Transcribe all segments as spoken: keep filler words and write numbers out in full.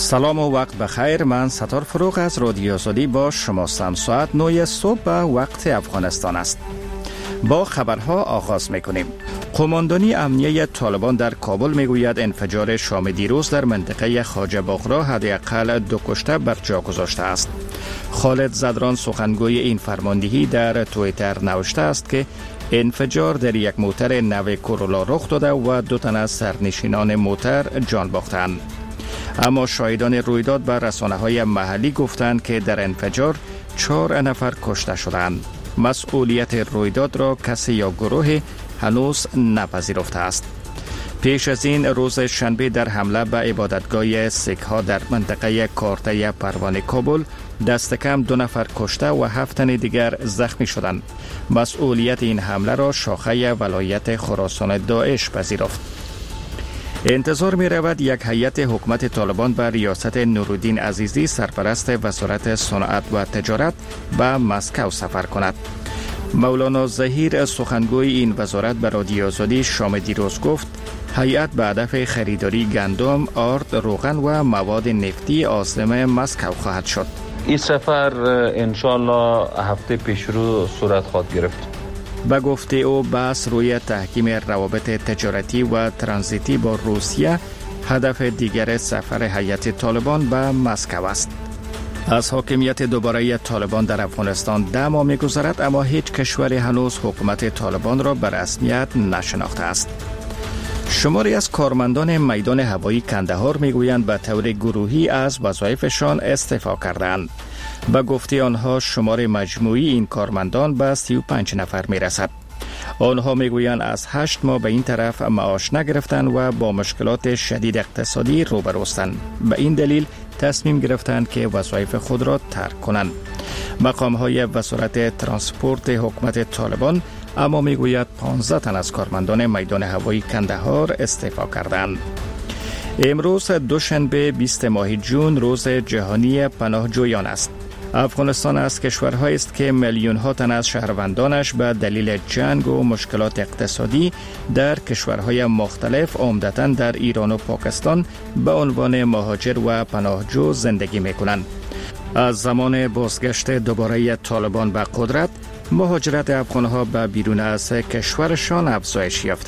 سلام و وقت بخیر. من ستار فروغ از رادیو آزادی با شماستم. ساعت نه صبح به وقت افغانستان است. با خبرها آغاز میکنیم. قماندانی امنیه طالبان در کابل میگوید انفجار شام دیروز در منطقه خواجه باغرا حداقل دو کشته بر جا گذاشته است. خالد زدران سخنگوی این فرماندهی در توییتر نوشته است که انفجار در یک موتر نو کورولا رخ داده و دو تن از سرنشینان موتر جان باختند. اما شاهدان رویداد به رسانه‌های محلی گفتند که در انفجار چهار نفر کشته شدند. مسئولیت رویداد را کسی یا گروه هنوز نپذیرفته است. پیش از این روز شنبه در حمله به عبادتگاه سیک‌ها در منطقه کارته پروانه کابل دست کم دو نفر کشته و هفت تن دیگر زخمی شدند. مسئولیت این حمله را شاخه ولایت خراسان داعش پذیرفت. انتظار می رود یک هیئت حکومت طالبان به ریاست نورالدین عزیزی سرپرست وزارت صنعت و تجارت به مسکو سفر کند. مولانا ظهیر سخنگوی این وزارت به رادیو آزادی شام دیروز گفت هیئت به هدف خریداری گندم، آرد، روغن و مواد نفتی عاصمه مسکو خواهد شد. این سفر انشالله هفته پیش رو صورت خواهد گرفت. به گفته او بحث روی تحکیم روابط تجارتی و ترانزیتی با روسیه هدف دیگر سفر هیئت طالبان به مسکو است. از حاکمیت دوباره طالبان در افغانستان ده ماه می‌گذرد، اما هیچ کشوری هنوز حکومت طالبان را به رسمیت نشناخته است. شماری از کارمندان میدان هوایی کندهار میگویند به طور گروهی از وظایفشان استعفا کردند. به گفته آنها شمار مجموعی این کارمندان به سی و پنج نفر میرسد. آنها میگویند از هشت ماه به این طرف معاش نگرفتند و با مشکلات شدید اقتصادی روبروستند. به این دلیل تصمیم گرفتند که وظایف خود را ترک کنند. مقام‌های وزارت ترانسپورت حکومت طالبان اما میگوید پانزده تن از کارمندان میدان هوایی کندهار استعفا کردند. امروز دوشنبه بیست ماه جون روز جهانی پناهجویان است. افغانستان از کشورهایی است که میلیون ها تن از شهروندانش به دلیل جنگ و مشکلات اقتصادی در کشورهای مختلف عمدتاً در ایران و پاکستان به عنوان مهاجر و پناهجو زندگی می‌کنند. از زمان بازگشت دوباره طالبان به قدرت، مهاجرت افغان‌ها به بیرون از کشورشان افزایش یافته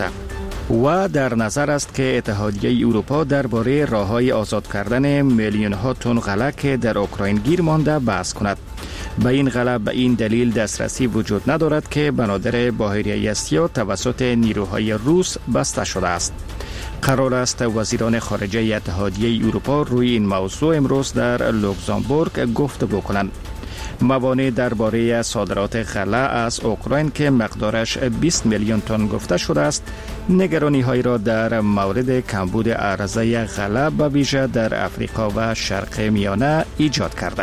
و در نظر است که اتحادیه اروپا درباره راه‌های آزاد کردن میلیون ها تن غله که در اوکراین گیر مانده بحث کند. به این غله به این دلیل دسترسی وجود ندارد که بنادر بحیره اسیا توسط نیروهای روس بسته شده است. قرار است وزیران خارجه اتحادیه اروپا روی این موضوع امروز در لوکزامبورگ گفتگو کنند. موانع درباره صادرات غله از اوکراین که مقدارش بیست میلیون تن گفته شده است، نگرانی های را در مورد کمبود عرضه غله به ویژه در افریقا و شرق میانه ایجاد کرده.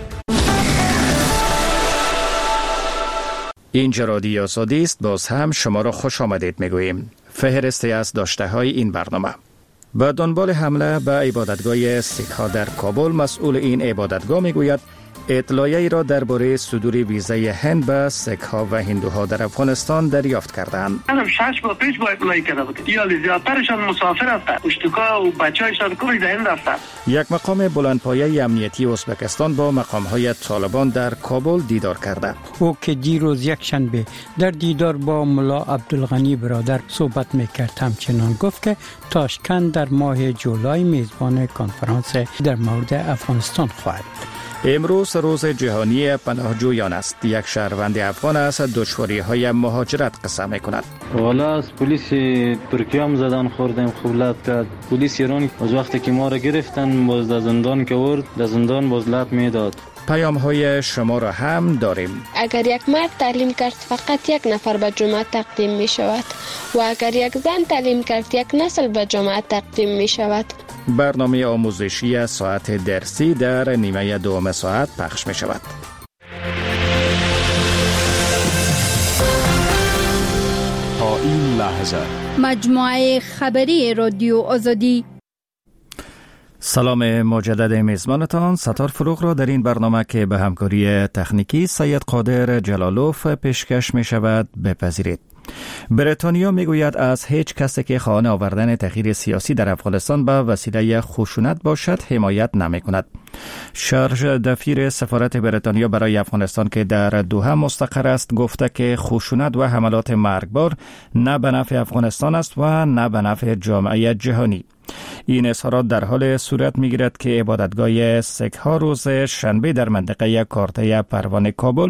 اینجا رادیو آزادی است. باز هم شما را خوش آمدید میگوییم. فهرستی از داشته های این برنامه. به دنبال حمله به عبادتگاه سیک‌ها در کابل، مسئول این عبادتگاه میگوید اطلاعیه‌ای را درباره صدور ویزای هند به سیک‌ها و هندوها در افغانستان دریافت کردند. منم شش ماه پیش با اطلاعی کرده بود. یا زیادترشان مسافر هستند. اشتکا و بچه‌هایشان کلی در هند هستند. یک مقام بلندپایه امنیتی ازبکستان با مقام‌های طالبان در کابل دیدار کرده. او که دیروز یک شنبه در دیدار با ملا عبدالغنی برادر صحبت می‌کرد، همچنان گفت که تاشکند در ماه جولای میزبان کنفرانس در مورد افغانستان خواهد. امروز روز جهانی پناهجویان است. یک شهروند افغان از دشواری‌های مهاجرت قصه می‌کند. والا از پلیس ترکیه هم زدن خوردیم، خبلت کرد. پلیس ایران از وقتی که ما را گرفتن باز در زندان که ورد، در زندان باز لط میداد. پیام های شما را هم داریم. اگر یک مرد تعلیم کرد فقط یک نفر به جماعت تقدیم می شود و اگر یک زن تعلیم کرد یک نسل به جماعت تقدیم می شود. برنامه آموزشی ساعت درسی در نیمه دوم ساعت پخش می شود. تا این لحظه مجموعه خبری رادیو آزادی. سلام مجدد میزبانتان ستار فروغ را در این برنامه که به همکاری تکنیکی سید قادر جلالوف پیشکش می شود بپذیرید. بریتانیا میگوید از هیچ کسی که خواهان آوردن تغییر سیاسی در افغانستان به وسیله خشونت باشد حمایت نمی‌کند. شارژ دفیر سفارت بریتانیا برای افغانستان که در دوحه مستقر است گفته که خشونت و حملات مرگبار نه به نفع افغانستان است و نه به نفع جامعه جهانی. این اظهارات در حال صورت می‌گیرد که عبادتگاه سیک‌ها روز شنبه در منطقه کارته پروان کابل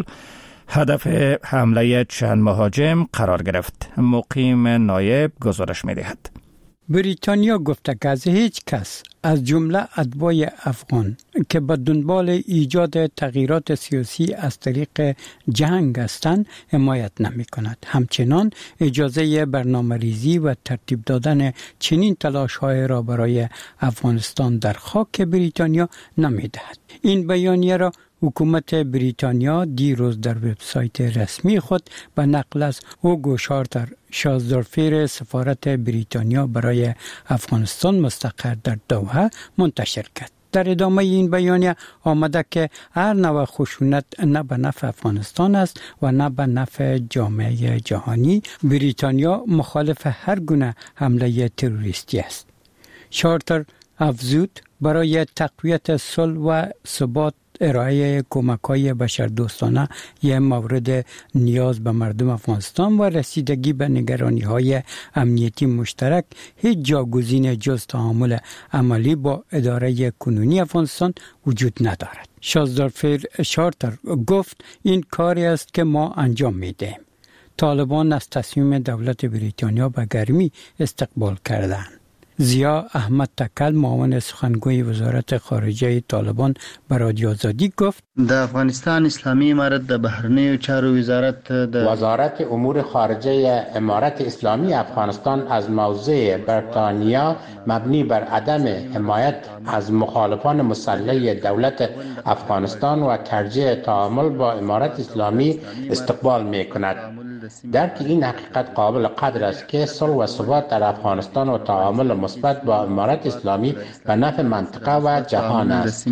هدف حمله چند مهاجم قرار گرفت. مقیم نایب گزارش می‌دهد. بریتانیا گفته که از هیچ کس از جمله اتباع افغان که به دنبال ایجاد تغییرات سیاسی از طریق جنگ هستند حمایت نمی کند. همچنان اجازه برنامه‌ریزی و ترتیب دادن چنین تلاش‌های را برای افغانستان در خاک بریتانیا نمی دهد. این بیانیه را حکومت بریتانیا دیروز در وبسایت رسمی خود به نقل از هوگو شارتر، شازدارفیر سفارت بریتانیا برای افغانستان مستقر در دوحه منتشر کرد. در ادامه این بیانیه آمده که هر نوع خشونت نه به نفع افغانستان است و نه به نفع جامعه جهانی. بریتانیا مخالف هر گونه حمله تروریستی است. شارتر افزود برای تقویت صلح و ثبات ارائه کمک‌های بشردوستانه یک مورد نیاز به مردم افغانستان و رسیدگی به نگرانی‌های امنیتی مشترک هیچ جاگزین جز تعامل عملی با اداره کنونی افغانستان وجود ندارد. شازدارفیر شارتر گفت این کاری است که ما انجام می‌دهیم. طالبان از تصمیم دولت بریتانیا به گرمی استقبال کردند. زیا احمد تکل معاون سخنگوی وزارت خارجه طالبان به رادیو آزادی گفت د افغانستان اسلامی امارت د بهرنیو چارو وزارت د وزارت امور خارجه امارت اسلامی افغانستان از موضع بریتانیا مبنی بر عدم حمایت از مخالفان مسلح دولت افغانستان و ترجیح تعامل با امارت اسلامی استقبال می‌کند. درک این حقیقت قابل قدر است که صلح و ثبات در افغانستان و تعامل مثبت با امارت اسلامی به نفع منطقه و جهان است.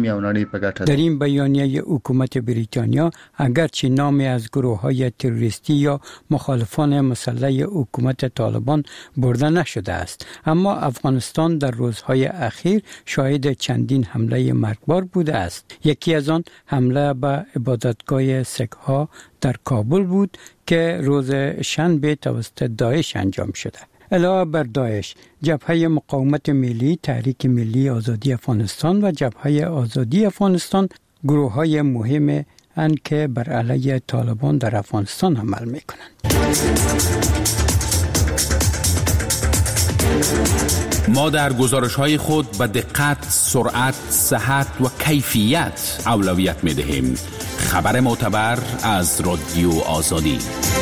در این بیانیه حکومت بریتانیا اگرچه نامی از گروه‌های تروریستی یا مخالفان مسلح حکومت طالبان برده نشده است، اما افغانستان در روزهای اخیر شاهد چندین حمله مرگبار بوده است. یکی از آن حمله به عبادتگاه سیک‌ها در کابل بود که روز شنبه توسط داعش انجام شده. علاوه بر داعش، جبهه مقاومت ملی، تحریک ملی آزادی افغانستان و جبهه آزادی افغانستان گروه‌های مهم اند که بر علیه طالبان در افغانستان عمل می‌کنند. ما در گزارش‌های خود به دقت، سرعت، صحت و کیفیت اولویت می‌دهیم. خبر معتبر از رادیو آزادی.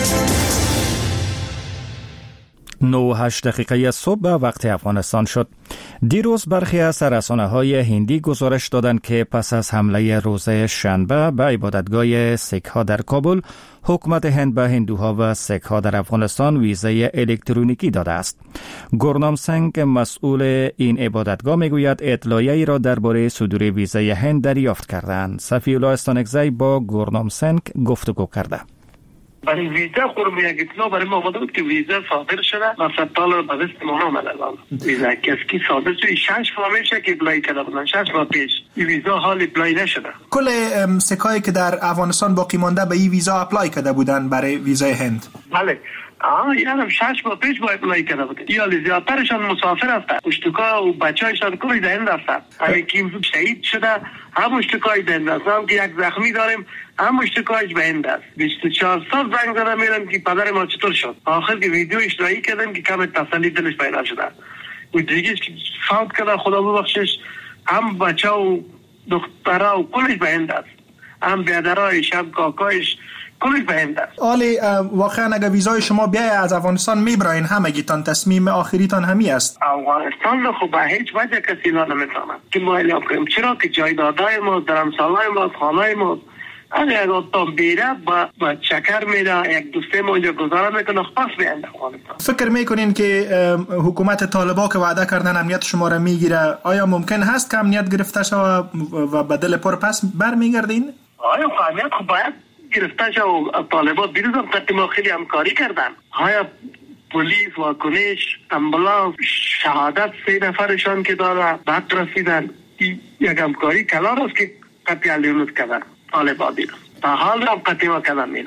نه و هشت دقیقه صبح به وقت افغانستان شد. دیروز برخی از رسانه‌های هندی گزارش دادند که پس از حمله روز شنبه به عبادتگاه سیک‌ها در کابل، حکومت هند به هندوها و سیک‌ها در افغانستان ویزای الکترونیکی داده است. گورنام سنگ مسئول این عبادتگاه میگوید اطلاعیه‌ای را درباره صدور ویزای هند دریافت کردند. صفی الله استانکزی با گورنام سنگ گفتگو کرده. برای ویزا خورم یک اطلاع برای ما آمده بود که ویزا صادر شده و ست دلار به دست ما آمده الان. ویزا کسی صادر شده شش ماه میشه که اپلای کرده بودن، شش ماه پیش این ویزا حال اپلای نشده. کل سکایی که در افغانستان باقی مانده به این ویزا اپلای کرده بودن برای ویزای هند. بله. آه یعنی شش ماه پیش با اپلای کرده بود. یا زیادترشان مسافر هستند. اشتکا و بچه‌هایشان کلی در هند هستند. اگه کی شهید شده هم اشتکای در هند هستند که یک زخمی داریم هم اشتکایش به هند است. بیست و چهار سال زنگ زدم میرم که پدر ما چطور شد. آخر که ویدیو اشتراکی کردم که کم تسلی دلش پیدا شده. و دیگه که فوت کرده خدا ببخشش هم بچه و دخترها و کلش به هند است. هم بیادرایش هم کاکایش کلش به هند است. آلی واقعا اگر ویزای شما بیای از افغانستان میبراین همگیتان تصمیم آخریتان همی است. افغانستان خب به هیچ وجه کسی لا نمیتونه که ما اعلام کنیم، چرا که جایدادهای ما درمسالهای ما خانهای ما اگر تا بیره با, با چکر میره یک دوسته ما اونجا گذاره میکنه پس بیاند افغانستان. فکر میکنین که حکومت طالبان که وعده کردن امنیت شما را میگیره، آیا ممکن هست که امنیت گرفته شود و بدل پر پس برمیگردین؟ آیا امنیت خب باید گرفته شد و طالبان دیروز هم خط ما خیلی همکاری کردن. آیا پلیس، واکنش، امبولانس، شهادت سه نفرشان که داره بعد رسیدن، یک همکاری کلان است که قطعی علیونت کردن طالبان دیروز. تا حال هم قطعی ما کردن میره.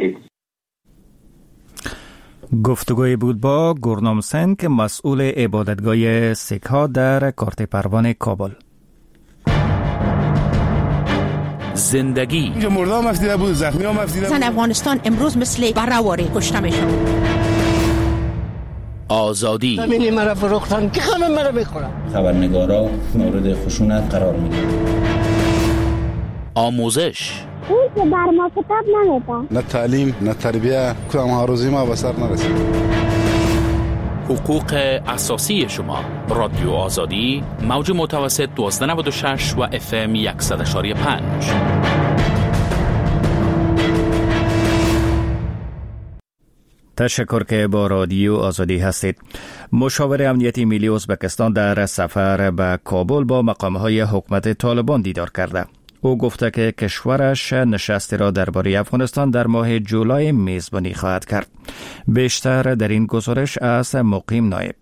گفتگوی بود با گورنام سنگ، مسئول عبادتگاه سیک ها در کارت پروان کابل. زندگی مردم مفتیده بود، زخمی ها مفتیده بود. زن افغانستان امروز مثل برهواری کشته میشن. آزادی زمینی مرا فروختن که همه مرا میخورن. خبرنگارا مورد خشونت قرار میدن. آموزش اون که بر ما کتاب نمیده. نه تعلیم نه تربیه، کدام ها روزی ما به سر نرسید. حقوق اساسی شما. رادیو آزادی، موج متوسط دوازده نود و شش و اف ام صد و یک و پنج. تشکر که با رادیو آزادی هستید. مشاور امنیتی ملی ازبکستان در سفر به کابل با مقام‌های حکومت طالبان دیدار کرده. او گفته که کشورش نشستی را درباره افغانستان در ماه جولای میزبانی خواهد کرد. بیشتر در این گزارش از مقیم نایب.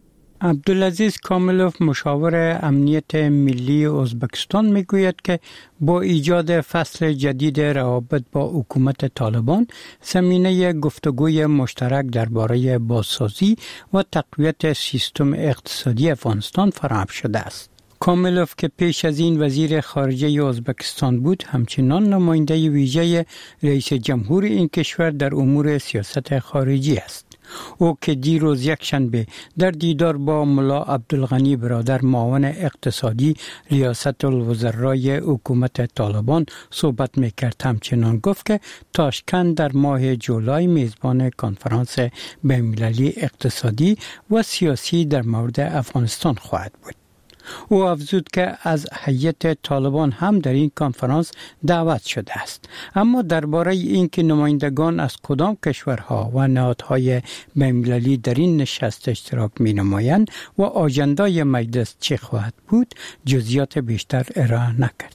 عبدالعزیز کاملوف، مشاور امنیت ملی ازبکستان، میگوید که با ایجاد فصل جدید روابط با حکومت طالبان، زمینه گفتگوی مشترک درباره بازسازی و تقویت سیستم اقتصادی افغانستان فراهم شده است. کاملوف که پیش از این وزیر خارجه ازبکستان بود، همچنان نماینده ویژه رئیس جمهور این کشور در امور سیاست خارجی است. او که دیروز یک شنبه در دیدار با ملا عبدالغنی برادر، معاون اقتصادی ریاست الوزرای حکومت طالبان صحبت میکرد، همچنان گفت که تاشکند در ماه جولای میزبان کنفرانس بین‌المللی اقتصادی و سیاسی در مورد افغانستان خواهد بود. او افزود که از هیئت طالبان هم در این کنفرانس دعوت شده است، اما درباره اینکه نمایندگان از کدام کشورها و نهادهای بین‌المللی در این نشست اشتراک می‌نمایند و آژندای مجلس چه خواهد بود، جزئیات بیشتر ارائه نکرد.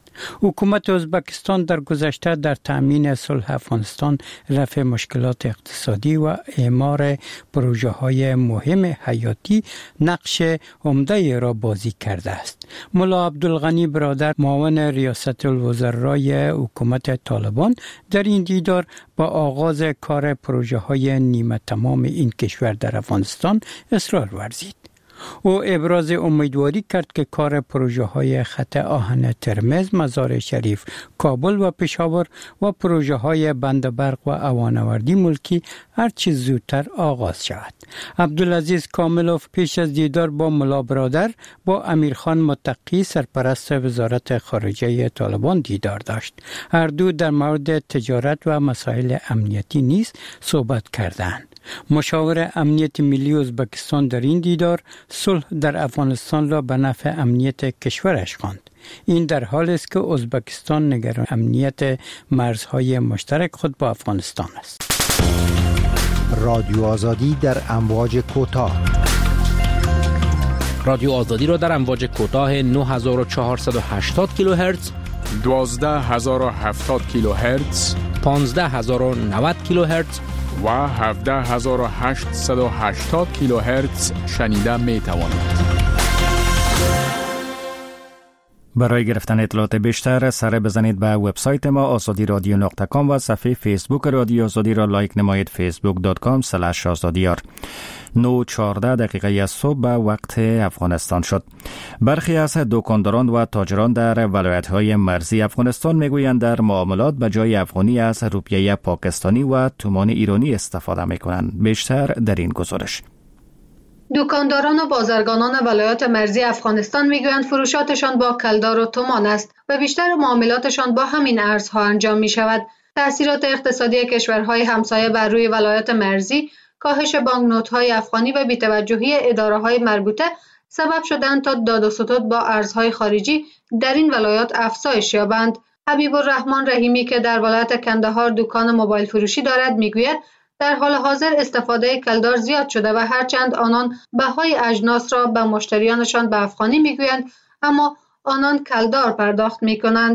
حکومت ازبکستان در گذشته در تأمین صلح افغانستان، رفع مشکلات اقتصادی و اعمار پروژه های مهم حیاتی نقش عمده را بازی کرده است. ملا عبدالغنی برادر، معاون ریاست الوزرای حکومت طالبان، در این دیدار با آغاز کار پروژه های نیمه تمام این کشور در افغانستان اصرار ورزید. او ابراز امیدواری کرد که کار پروژه های خط آهن ترمز، مزار شریف، کابل و پشاور و پروژه های بند برق و اوانوردی ملکی هرچه زودتر آغاز شود. عبدالعزیز کاملوف پیش از دیدار با ملا برادر با امیرخان متقی، سرپرست وزارت خارجه طالبان، دیدار داشت. هر دو در مورد تجارت و مسائل امنیتی نیز صحبت کردند. مشاور امنیت ملی ازبکستان در این دیدار صلح در افغانستان را به نفع امنیت کشورش خواند. این در حالی است که ازبکستان نگران امنیت مرزهای مشترک خود با افغانستان است. رادیو آزادی در امواج کوتاه. رادیو آزادی را در امواج کوتاه نه هزار و چهارصد و هشتاد کیلوهرتز، دوازده هزار و هفتاد کیلوهرتز، پانزده هزار و نود کیلوهرتز و هفده هزار و هشتصد و هشتاد کیلوهرتز شنیده می توانید. برای گرفتن اطلاعات بیشتر سر بزنید به وبسایت ما آزادی رادیو نقطه کام و صفحه فیسبوک رادیو آزادی را لایک نمایید، فیسبوک دات کام اسلش آزادیار. نه و چهارده دقیقه از صبح به وقت افغانستان شد. برخی از دکانداران و تاجران در ولایت‌های مرزی افغانستان میگویند در معاملات به جای افغانی از روپیه پاکستانی و تومان ایرانی استفاده میکنند. بیشتر در این گزارش. دکانداران و بازرگانان ولایات مرزی افغانستان میگویند فروشاتشان با کلدار و تومان است و بیشتر معاملاتشان با همین ارزها انجام می شود. تأثیرات اقتصادی کشورهای همسایه بر روی ولایات مرزی، کاهش بانکنوت‌های افغانی و بی‌توجهی اداره‌های مربوطه سبب شدند تا داد و ستد با ارزهای خارجی در این ولایات افزایش یابند. حبیب الرحمن رحیمی که در ولایت کندهار دکان موبایل فروشی دارد میگوید در حال حاضر استفاده کلدار زیاد شده و هرچند آنان بهای اجناس را به مشتریانشان به افغانی میگویند، اما آنان کلدار پرداخت می کنند.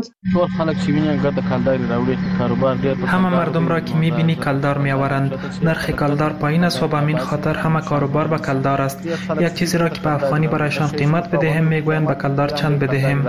همه مردم را که می بینی کلدار می آورند. نرخ کلدار پایین است و به همین خاطر همه کاروبار به کلدار است. یک چیزی را که به افغانی برایشان قیمت بدهیم می گویند به کلدار چند بدهیم.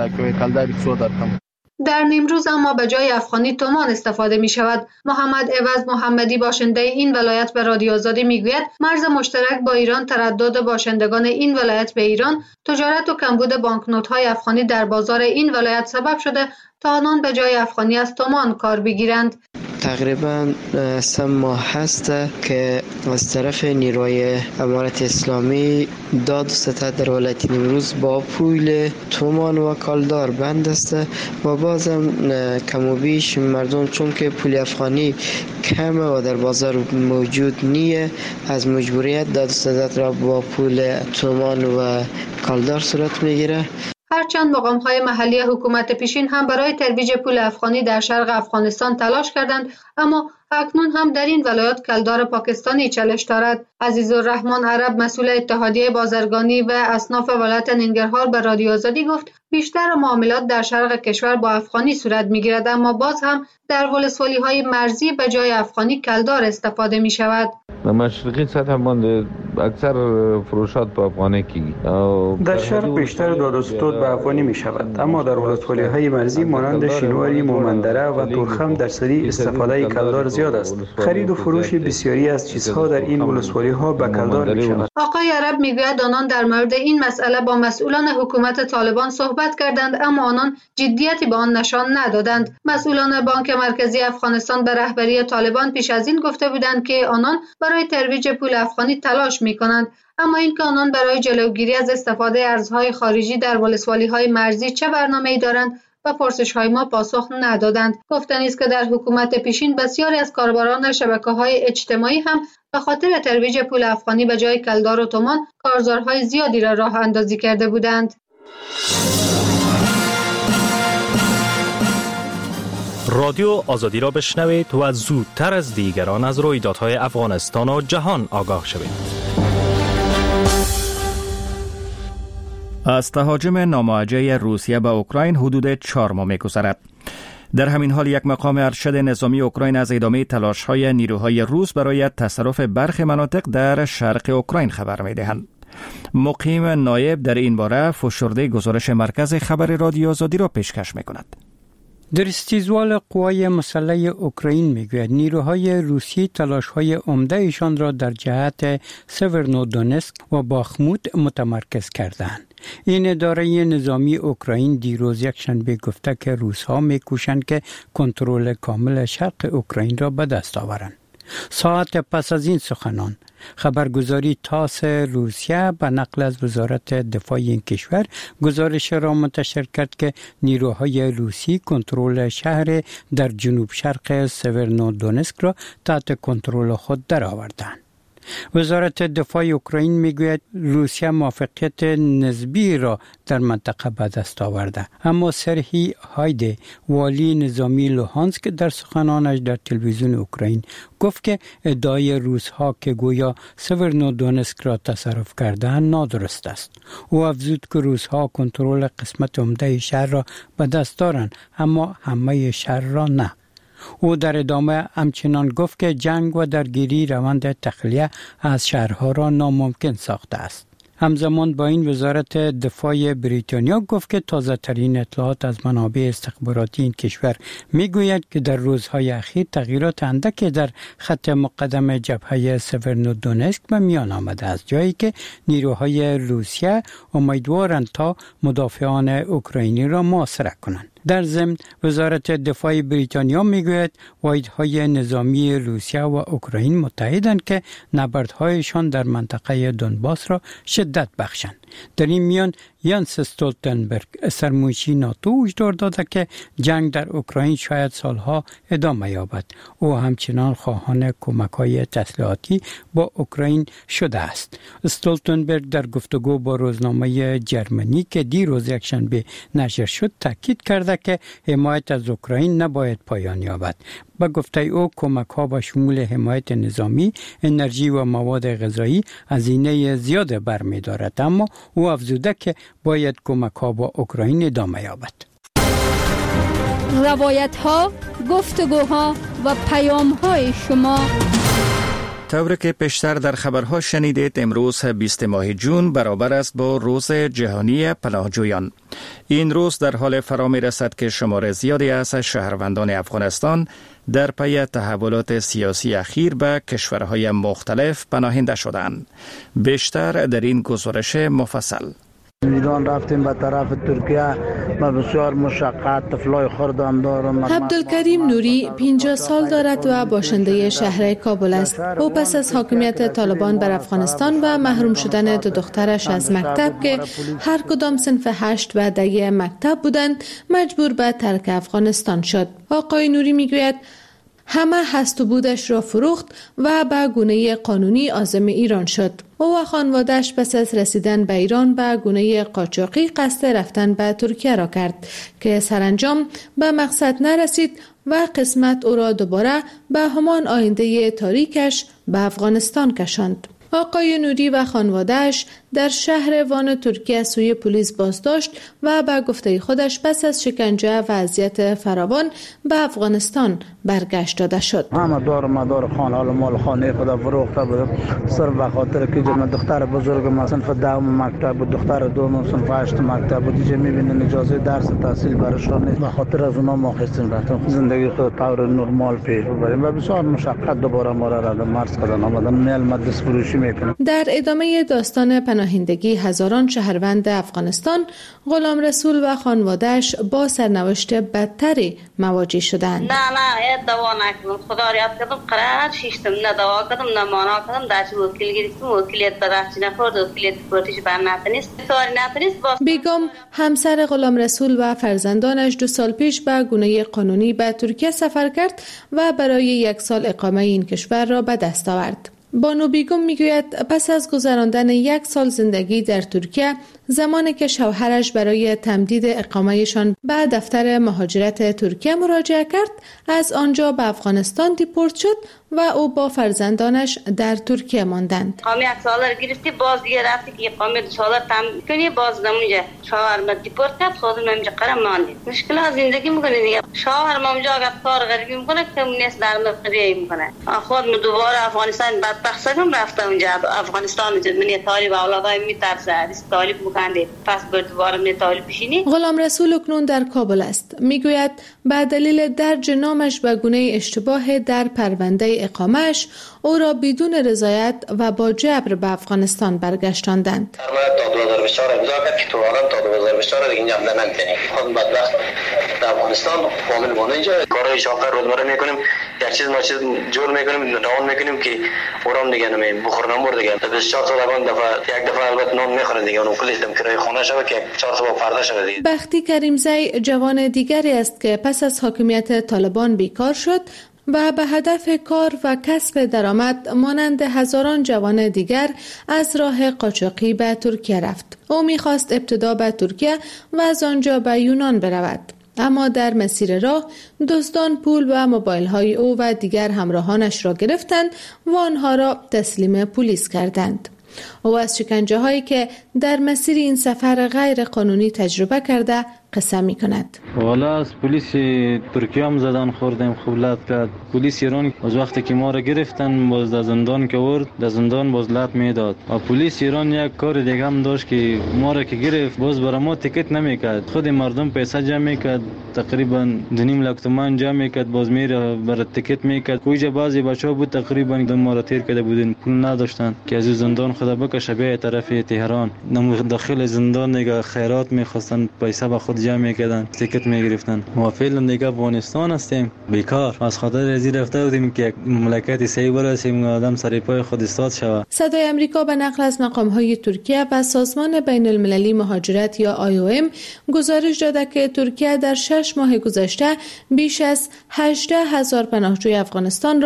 در نیمروز اما به جای افغانی تومان استفاده می شود. محمد عوض محمدی باشنده این ولایت به رادیو آزادی می گوید مرز مشترک با ایران، تردد باشندگان این ولایت به ایران، تجارت و کمبود بانکنوت های افغانی در بازار این ولایت سبب شده تا آنان به جای افغانی از تومان کار بگیرند. تقریبا سه ماه هست که از طرف نیروی امارت اسلامی داد و ستد در ولایت نیمروز با پول تومان و کالدار بند است و بازم کم و بیش مردم چون که پول افغانی کم و در بازار موجود نیه از مجبوریت داد و ستد را با پول تومان و کالدار صورت میگیره. هرچند مقام‌های محلی حکومت پیشین هم برای ترویج پول افغانی در شرق افغانستان تلاش کردند، اما اکنون هم در این ولایت کلدار پاکستانی چالش دارد. عزیزالرحمن عرب مسئول اتحادیه بازرگانی و اصناف ولایت ننگرهار به رادیو آزادی گفت بیشتر معاملات در شرق کشور با افغانی صورت می‌گیرد، اما باز هم در ولسوالی‌های مرزی به جای افغانی کلدار استفاده می‌شود. در مشرقی سطح مانده اکثر فروشات با افغانی کی در شرق بیشتر داد و ستد به افغانی می شود، اما در ولسوالی‌های مرزی مانند شینواری، مومندره و تورخم در سری استفاده کلدار زیاد است. خرید و فروش بسیاری از چیزها در این ولسوالی‌ها به کلدار می شود. آقای عرب میگوید آنان در مورد این مسئله با مسئولان حکومت طالبان صحبت کردند، اما آنان جدیتی به آن نشان ندادند. مسئولان بانک مرکزی افغانستان به رهبری طالبان پیش از این گفته بودند که آنان برای ترویج پول افغانی تلاش می‌کنند، اما اینکه آنان برای جلوگیری از استفاده ارزهای خارجی در ولسوالی‌های مرزی چه برنامه‌ای دارند و پرسش‌های ما پاسخ ندادند. گفتنی است که در حکومت پیشین بسیاری از کاربران شبکه‌های اجتماعی هم به خاطر ترویج پول افغانی به جای کلدار و تومان کارزارهای زیادی را راه اندازی کرده بودند. رادیو آزادی را بشنوید و زودتر از دیگران از رویدادهای افغانستان و جهان آگاه شوید. از تهاجم ناموجه روسیه به اوکراین حدود چهار ماه می‌گذرد. در همین حال یک مقام ارشد نظامی اوکراین از ادامه تلاش‌های نیروهای روس برای تصرف برخی مناطق در شرق اوکراین خبر می‌دهند. مقیم نایب در این باره فشرده گزارش مرکز خبر رادیو آزادی را پیشکش می‌کند. در استیزوال قوای مسلح اوکراین میگوید نیروهای روسی تلاش‌های عمده‌شان را در جهت سورنودونسک و باخموت متمرکز کردند. این اداره نظامی اوکراین دیروز یکشنبه گفته که روس‌ها می‌کوشند که کنترل کامل شرق اوکراین را به دست آورند. ساعت پس از این سخنان خبرگزاری تاس روسیه به نقل از وزارت دفاع این کشور گزارش را منتشر کرد که نیروهای روسی کنترل شهر در جنوب شرق سورنودونسک را تحت کنترل خود درآوردند. وزارت دفاع اوکراین میگوید روسیه موفقیت نسبی را در منطقه به دست آورده، اما سرهی هایده والی نظامی لوهانسک در سخنانش در تلویزیون اوکراین گفت که ادعای روس‌ها که گویا سورنودونسک را تصرف کردند نادرست است. او افزود که روس‌ها کنترل قسمت عمده شهر را به دست دارند، اما همه شهر را نه. او در ادامه همچنان گفت که جنگ و درگیری روند تخلیه از شهرها را ناممکن ساخته است. همزمان با این وزارت دفاع بریتانیا گفت که تازه ترین اطلاعات از منابع استخباراتی این کشور میگوید که در روزهای اخیر تغییرات اندکی در خط مقدم جبهه سورنودونسک به میان آمده است، جایی که نیروهای روسیه امیدوارند تا مدافعان اوکراینی را محاصره کنند. در ضمن وزارت دفاع بریتانیا میگوید واحدهای نظامی روسیه و اوکراین متحدند که نبردهایشان در منطقه دونباس را شدت بخشند. در این میان یانس استولتنبرگ سرمایه‌ای ناتو هشدار داده که جنگ در اوکراین شاید سالها ادامه یابد. او همچنان خواهان کمک‌های تسلیحاتی با اوکراین شده است. استولتنبرگ در گفتگو با روزنامه جرمنی که دیروز یکشنبه نشر شد تاکید کرده که حمایت از اوکراین نباید پایان یابد، به گفته او کمک ها به شمول حمایت نظامی، انرژی و مواد غذایی هزینه زیاد برمی دارد، اما او افزوده که باید کمک ها با اوکراین ادامه یابد. روایت ها، گفتگوها و پیام های شما. طوری که پیشتر در خبرها شنیدید، امروز بیست ماه جون برابر است با روز جهانی پناهجویان. این روز در حال فرا می رسد که شمار زیادی از شهروندان افغانستان در پی تحولات سیاسی اخیر به کشورهای مختلف پناهنده شدند. بیشتر در این گزارش مفصل. میدان رفتیم به طرف ترکیه و بسیار مشقت، طفلای خردم دارم. عبدالکریم نوری پنجاه سال دارد و باشنده شهر کابل است. او پس از حاکمیت طالبان بر افغانستان و محروم شدن دو دخترش از مکتب که هر کدام صنف هشت و ده مکتب بودند، مجبور به ترک افغانستان شد. آقای نوری میگوید همه هست و بودش را فروخت و به گونه قانونی عازم ایران شد. او و خانواده‌اش پس از رسیدن به ایران به گونه قاچاقی قصد رفتن به ترکیه را کرد که سرانجام به مقصد نرسید و قسمت او را دوباره به همان آینده تاریکش به افغانستان کشاند. آقای نوری و خانواده‌اش در شهر وان ترکیه سوی پلیس بازداشت و به گفته خودش پس از شکنجه و اذیت فراوان به افغانستان برگشت داده شد. همه دار مدار خانه حال مال خانه خدا فروخته بود، صرف به خاطر که جمع دختر بزرگم صنف دهم مکتب بود، دختر دوم صنف هشت مکتب بود، دیگه می‌بینن اجازه درس تحصیل براشون نیست. به خاطر از اونها ما خواستیم رفتیم زندگی خود طور نرمال پیش ببریم و بسیار مشقت دوباره ما را رد مرز کردن. آمدن میل مدرس فروشی میکنن. در ادامه داستان پناهندگی هزاران شهروند افغانستان، غلام رسول و خانواده‌اش با سرنوشت بدتری مواجه شدند. نه نه دوا نکردم، خدا را یاد کردم، قرار شیشتم، نه دوا کردم نه مانا کردم، داشت وکیل گرفتم، وکیلیت بدرچ نخورد، وکیلیت پرتیش بر نتنیست، سواری نتنیست. بیگم همسر غلام رسول و فرزندانش دو سال پیش به گونه قانونی به ترکیه سفر کرد و برای یک سال اقامه این کشور را به دست آورد. بانو بیگم میگوید پس از گذراندن یک سال زندگی در ترکیه، زمانی که شوهرش برای تمدید اقامهشان به دفتر مهاجرت ترکیه مراجعه کرد، از آنجا به افغانستان دیپورت شد و او با فرزندانش در ترکیه ماندند. اقامه یک سال را گرفتی، باز دیگه رفتی که اقامه دو سال تمدید کنی، باز نمونجا شوهر ما دیپورت کرد، خودم نمونجا قرار ماندیم. مشکل زندگی میکنه دیگه. شوهر ما اونجا اگر کار غریبی میکنه که نیست در مقریه میکنه. خودم دوباره افغانستان بدبخت شدم، رفتم اونجا افغانستان من طالب اولادای میترسه، است طالب پس بر دوباره می طالب بشینی. غلام رسول اکنون در کابل است. میگوید به دلیل درج نامش به گونه اشتباه در پرونده اقامهش، او را بدون رضایت و با جبر به افغانستان برگشتاندند. تا دو هزار و بیست و چهار امضا کرد که تو آدم تا دو هزار و بیست و چهار دیگه نمیدونم کنیم. خود بدبخت در افغانستان فامیل مونه اینجا کارهای شاقه روزمره میکنیم، یک چیز ما چیز جور میکنیم، نان میکنیم که اورام دیگه نمی بخورنم بر دیگه. بیست و چهار سال اون دفعه یک دفعه البته نان میخورن دیگه، اون کلیش دم کرای خونه شو که چهار سال پرده شده دیگه. بختی کریمزی جوان دیگری است که پس از حاکمیت طالبان بیکار شد و به هدف کار و کسب درآمد مانند هزاران جوان دیگر از راه قاچاقی به ترکیه رفت. او می‌خواست ابتدا به ترکیه و از آنجا به یونان برود، اما در مسیر راه دزدان پول و موبایل‌های او و دیگر همراهانش را گرفتند و آنها را تسلیم پلیس کردند. او از شکنجه هایی که در مسیر این سفر غیر قانونی تجربه کرده قصه می کند. والا از پلیس ترکیه هم زدن خوردیم، خبلت کرد. پلیس ایران از وقتی که ما را گرفتن باز در زندان که ورد، در زندان باز لط می داد. و پلیس ایران یک کار دیگه هم داشت که ما را که گرفت باز برای ما تیکت نمی کرد. خود مردم پیسه جمع می کرد، تقریبا دو نیم لک تومان جمع می کرد، باز میره برای تیکت می کرد. کویجا بعضی بچه‌ها بود تقریبا دو ما را تیر کرده بودن، پول نداشتن که از زندان خدا بکشه به طرف تهران. داخل زندان دیگه خیرات می‌خواستن، پیسه به خود جمع می‌کردن، تیکت می‌گرفتن. ما فعلا دیگه افغانستان هستیم، بیکار. از خاطر ازی رفته بودیم که مملکت صحیح برسیم، آدم سر پای خود ایستاد شود. صدای آمریکا به نقل از مقام‌های ترکیه و سازمان بین‌المللی مهاجرت یا آی او ام گزارش داده که ترکیه در شش ماه گذشته بیش از هجده هزار پناهجوی افغانستان را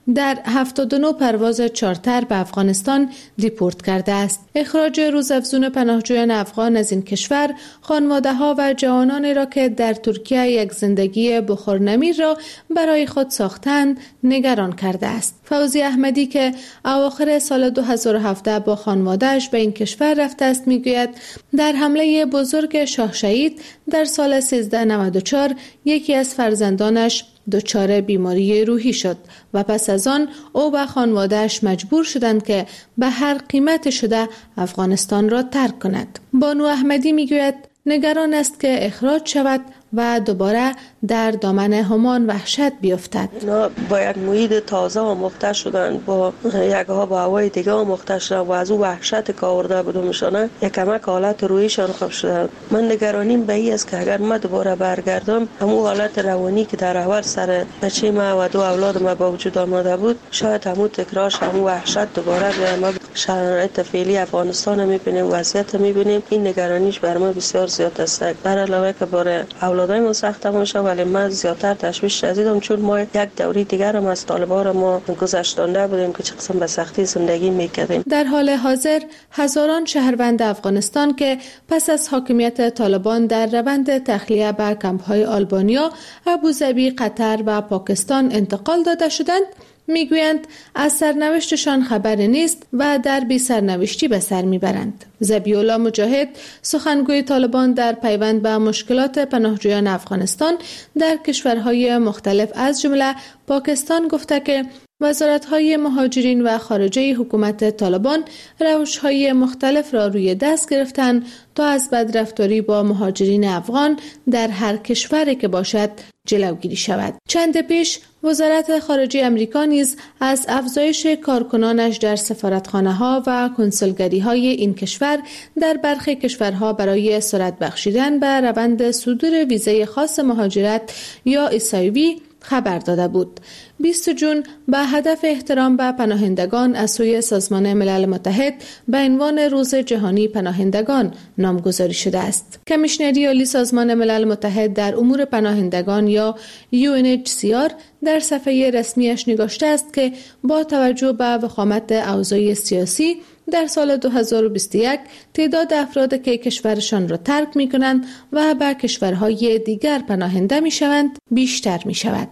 در هفتاد و نه پرواز چارتر به افغانستان دیپورت کرده است. اخراج روزافزون پناهجویان افغان از این کشور خانواده‌ها و جوانانی را که در ترکیه یک زندگی بخورنمیر را برای خود ساختند نگران کرده است. فوزی احمدی که اواخر سال دو هزار و هفده با خانواده‌اش به این کشور رفته است میگوید در حمله بزرگ شاه شهید در سال سیزده نود و چهار یکی از فرزندانش دچار بیماری روحی شد و پس از آن او و خانواده‌اش مجبور شدند که به هر قیمت شده افغانستان را ترک کند. بانو احمدی میگوید نگران است که اخراج شود و دوباره در دامن همان وحشت بیفتد. اینا با یک محیط تازه آموخته شدن، با یک ها با هوای دیگه آموخته شدن و از او وحشت که آورده بودمشانه یک کمک حالت روحیشان خوب شدن. من نگرانیم به این است که اگر من دوباره برگردم همون حالت روانی که در اول سر بچه ما و دو اولاد ما با وجود آمده بود شاید همون تکرارش همون وحشت دوباره بیاد. ما شرایط فعلی افغانستان میبینیم، وضعیت میبینیم، این نگرانیش بر ما بسیار زیاد است. در علاوه که باره اولادای ما سخت باشه ولی من زیادتر تشویش دیدم چون ما یک دوره دیگر هم از طالبان ما گذشتنده بودیم که چه قسم به سختی زندگی میکردیم. در حال حاضر هزاران شهروند افغانستان که پس از حاکمیت طالبان در روند تخلیه به کمپ‌های آلبانیا، ابوظبی، قطر و پاکستان انتقال داده شدند میگویند از سرنوشتشان خبری نیست و در بی سرنوشتی به سر میبرند. ذبیح‌الله مجاهد سخنگوی طالبان در پیوند به مشکلات پناهجویان افغانستان در کشورهای مختلف از جمله پاکستان گفته که وزارت‌های مهاجرین و خارجه حکومت طالبان روش‌های مختلف را روی دست گرفتند تا از بدرفتاری با مهاجرین افغان در هر کشوری که باشد جلوگیری شود. چند پیش وزارت خارجه امریکا نیز از افزایش کارکنانش در سفارتخانه‌ها و کنسولگری‌های این کشور در برخی کشورها برای سرعت بخشیدن به روند صدور ویزای خاص مهاجرت یا اس آی وی خبر داده بود. بیست جون به هدف احترام به پناهندگان از سوی سازمان ملل متحد به عنوان روز جهانی پناهندگان نامگذاری شده است. کمیشنری عالی سازمان ملل متحد در امور پناهندگان یا یو ان اچ سی آر در صفحه رسمیش نگاشته است که با توجه به وخامت اوضاع سیاسی در سال دو هزار و بیست و یک تعداد افراد که کشورشان را ترک می کنند و به کشورهای دیگر پناهنده می شوند بیشتر می شود.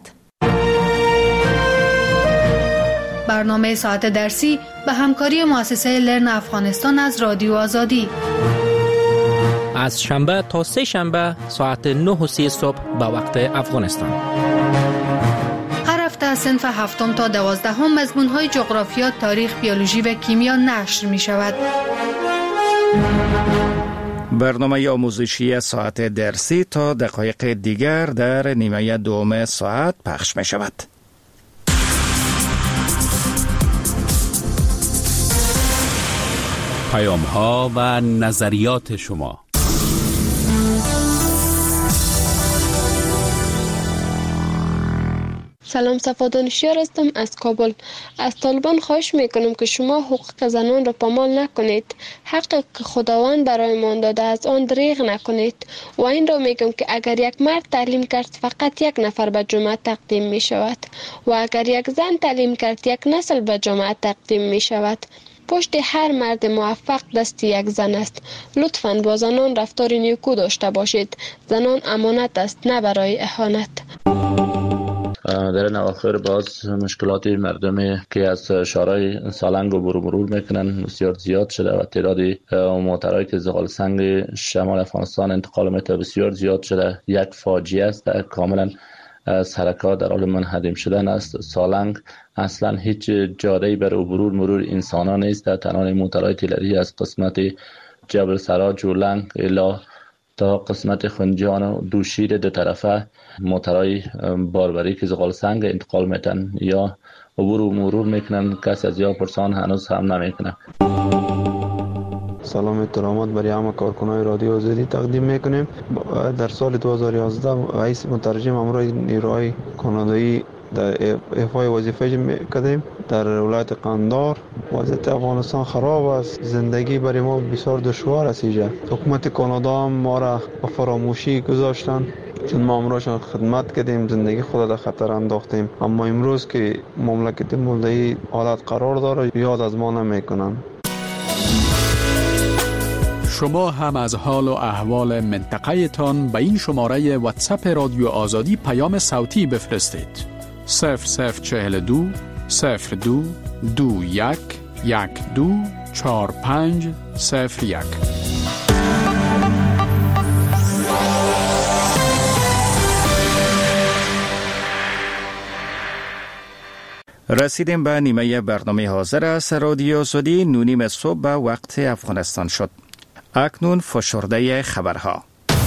برنامه ساعت درسی به همکاری مؤسسه لرن افغانستان از رادیو آزادی از شنبه تا سه شنبه ساعت نه و سی صبح به وقت افغانستان. هر هفته از صنف هفتم تا دوازدهم مضمون‌های جغرافیا، تاریخ، بیولوژی و کیمیا نشر می شود. برنامه آموزشی ساعت درسی تا دقایق دیگر در نیمه دوم ساعت پخش می شود. پیام ها و نظریات شما. سلام، صفا دانشیار هستم از کابل. از طالبان خواهش میکنم که شما حقوق زنان را پامال نکنید. حقی که خداوند برایمان داده از آن دریغ نکنید. و این را میگم که اگر یک مرد تعلیم کرد فقط یک نفر به جامعه تقدیم می شود و اگر یک زن تعلیم کرد یک نسل به جامعه تقدیم می شود. پشت هر مرد موفق دست یک زن است. لطفاً با زنان رفتار نیکو داشته باشید. زنان امانت است، نه برای اهانت. در این اواخر باز مشکلات مردمی که از شهرهای سالنگ عبور و مرور میکنن بسیار زیاد شده و تعداد موترهایی که زغال سنگ شمال افغانستان انتقال میته بسیار زیاد شده. یک فاجعه است، کاملا از حرکات در حال منهدم شدن است. سالنگ اصلا هیچ جاده‌ای برای عبور و مرور انسانان نیست. تنها موترهای تیلری از قسمت جبل سرا جولنگ الی تا قسمت خنجان و دوشیر دو طرفه موترهای باربری که زغال سنگ انتقال میتن یا عبور و مرور میکنن. کسی از یا پرسان هنوز هم نمیکنه. سلام احترامات برای همه کارکنان رادیو آزادی تقدیم میکنیم. در سال دو هزار و یازده رئیس مترجم امروی نیروهای کانادایی در ایفای وظیفه کردیم در ولایت قندار. وضعیت افغانستان خراب است، زندگی برای ما بسیار دشوار است. حکومت کانادا هم ما را به فراموشی گذاشتن. چون ما امروزشان خدمت کردیم، زندگی خود در خطر انداختیم، اما امروز که مملکت مولدهی حالت قرار داره یاد از ما نمیکنن. شما هم از حال و احوال منطقه تان به این شماره واتساپ رادیو آزادی پیام صوتی بفرستید. صفر صفر چهل دو صفر دو دو یک یک دو چهار پنج صفر یک. رسیدیم به نیمه برنامه حاضر است. رادیو آزادی نونیم صبح به وقت افغانستان شد. اکنون فشرده خبرها.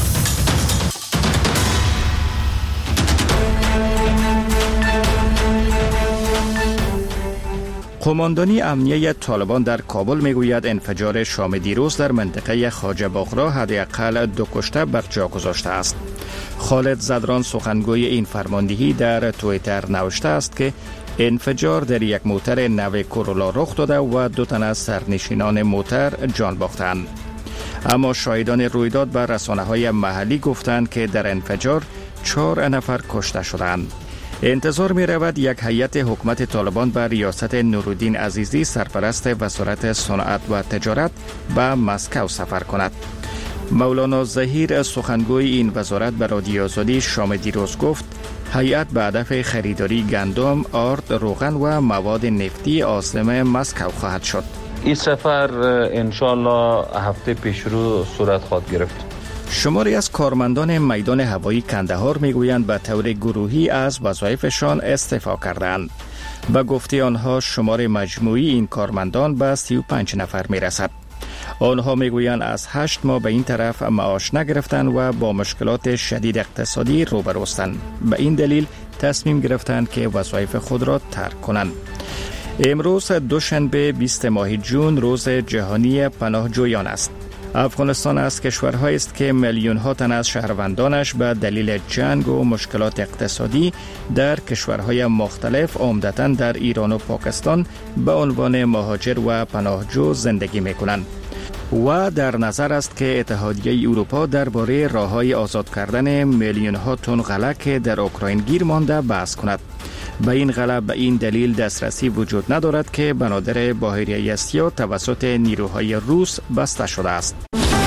قماندانی امنیه طالبان در کابل میگوید انفجار شام دیروز در منطقه خواجه باغرا حداقل دو کشته بر جا گذاشته است. خالد زدران سخنگوی این فرماندهی در توییتر نوشته است که انفجار در یک موتر نو کورولا رخ داده و دو تن از سرنشینان موتر جان باختند. اما شاهدان رویداد به رسانه‌های محلی گفتند که در انفجار چهار نفر کشته شدند. انتظار می رود یک هیئت حکومت طالبان به ریاست نورالدین عزیزی سرپرست وزارت صنعت و تجارت به مسکو سفر کند. مولانا ظهیر سخنگوی این وزارت به رادیو آزادی شام دیروز گفت هیئت به هدف خریداری گندم، آرد، روغن و مواد نفتی عاصمه مسکو خواهد شد. این سفر انشالله هفته پیشرو صورت خواهد گرفت. شماری از کارمندان میدان هوایی کندهار میگویند به طور گروهی از وظایفشان استعفا کردند. به گفته آنها شمار مجموعی این کارمندان به سی و پنج نفر میرسد. آنها میگویند از هشت ماه به این طرف معاش نگرفتند و با مشکلات شدید اقتصادی روبروستند. به این دلیل تصمیم گرفتند که وظایف خود را ترک کنند. امروز دوشنبه بیست ماه جون روز جهانی پناهجویان است. افغانستان از کشورهایی است که میلیون ها تن از شهروندانش به دلیل جنگ و مشکلات اقتصادی در کشورهای مختلف عمدتاً در ایران و پاکستان به عنوان مهاجر و پناهجو زندگی می‌کنند. و در نظر است که اتحادیه اروپا درباره راه‌های آزاد کردن میلیون ها تن غله که در اوکراین گیر مانده بحث کند. به این غله به این دلیل دسترسی وجود ندارد که بنادر بحیره اسیا توسط نیروهای روس بسته شده است.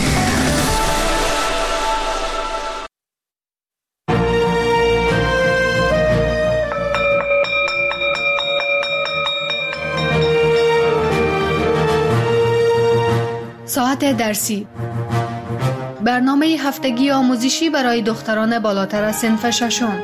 ساعت درسی، برنامه هفتگی آموزشی برای دختران بالاتر از صنف ششم.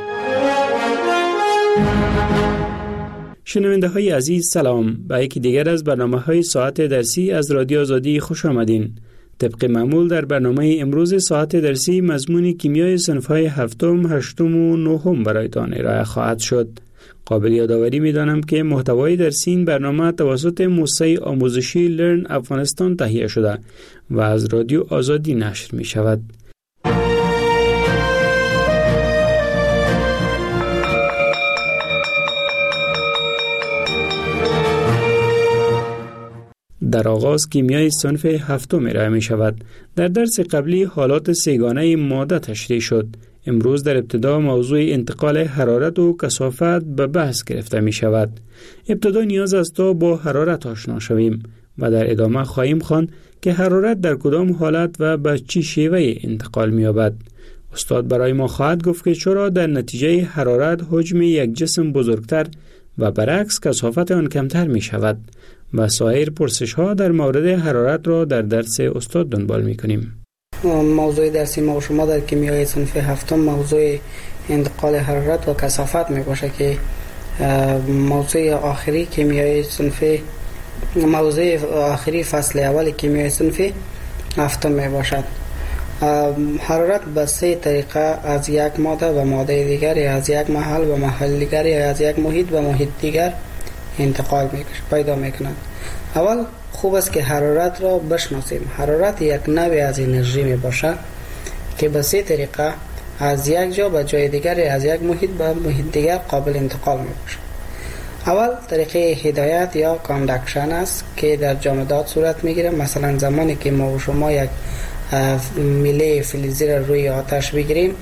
شنونده های عزیز سلام، به یکی دیگر از برنامه های ساعت درسی از رادیو آزادی خوش آمدین. طبق معمول در برنامه امروز ساعت درسی مضمون کیمیای صنف های هفتم، هشتم و نهم برایتان ارائه خواهد شد. قابل یادآوری می‌دانم که محتوای درسی این برنامه توسط موسسه آموزشی لرن افغانستان تهیه شده و از رادیو آزادی نشر می شود. در آغاز کیمیای صنف هفتم ارائه می شود. در درس قبلی حالات سه‌گانه ماده تشریح شد. امروز در ابتدا موضوع انتقال حرارت و کثافت به بحث گرفته می شود. ابتدا نیاز است تا با حرارت آشنا شویم و در ادامه خواهیم خواند که حرارت در کدام حالت و به چی شیوه انتقال می یابد. استاد برای ما خواهد گفت که چرا در نتیجه حرارت حجم یک جسم بزرگتر و برعکس کثافت آن کمتر می شود و سایر پرسش ها در مورد حرارت را در درس استاد دنبال می کنیم. موضوع درسی ما و شما در کیمیای صنف هفتم موضوع انتقال حرارت و کثافت می باشه که موضوع آخری کیمیای صنف موضوع آخری فصل اول کیمیای صنف هفتم می باشد. حرارت به سه طریقه از یک ماده و ماده دیگر یا از یک محل و محل دیگر یا از یک محیط و محیط دیگر انتقال می پیدا می کنند. اول خوب است که حرارت را بشناسیم. حرارت یک نوع از انرژی می باشد که به سه طریقه از یک جا به جای دیگر یا از یک محیط به محیط دیگر قابل انتقال می باشد. اول طریقه هدایت یا کاندکشن است که در جامدات صورت می گیرد. مثلا زمانی که ما و شما یک میله فلزی را روی آتش بگیریم،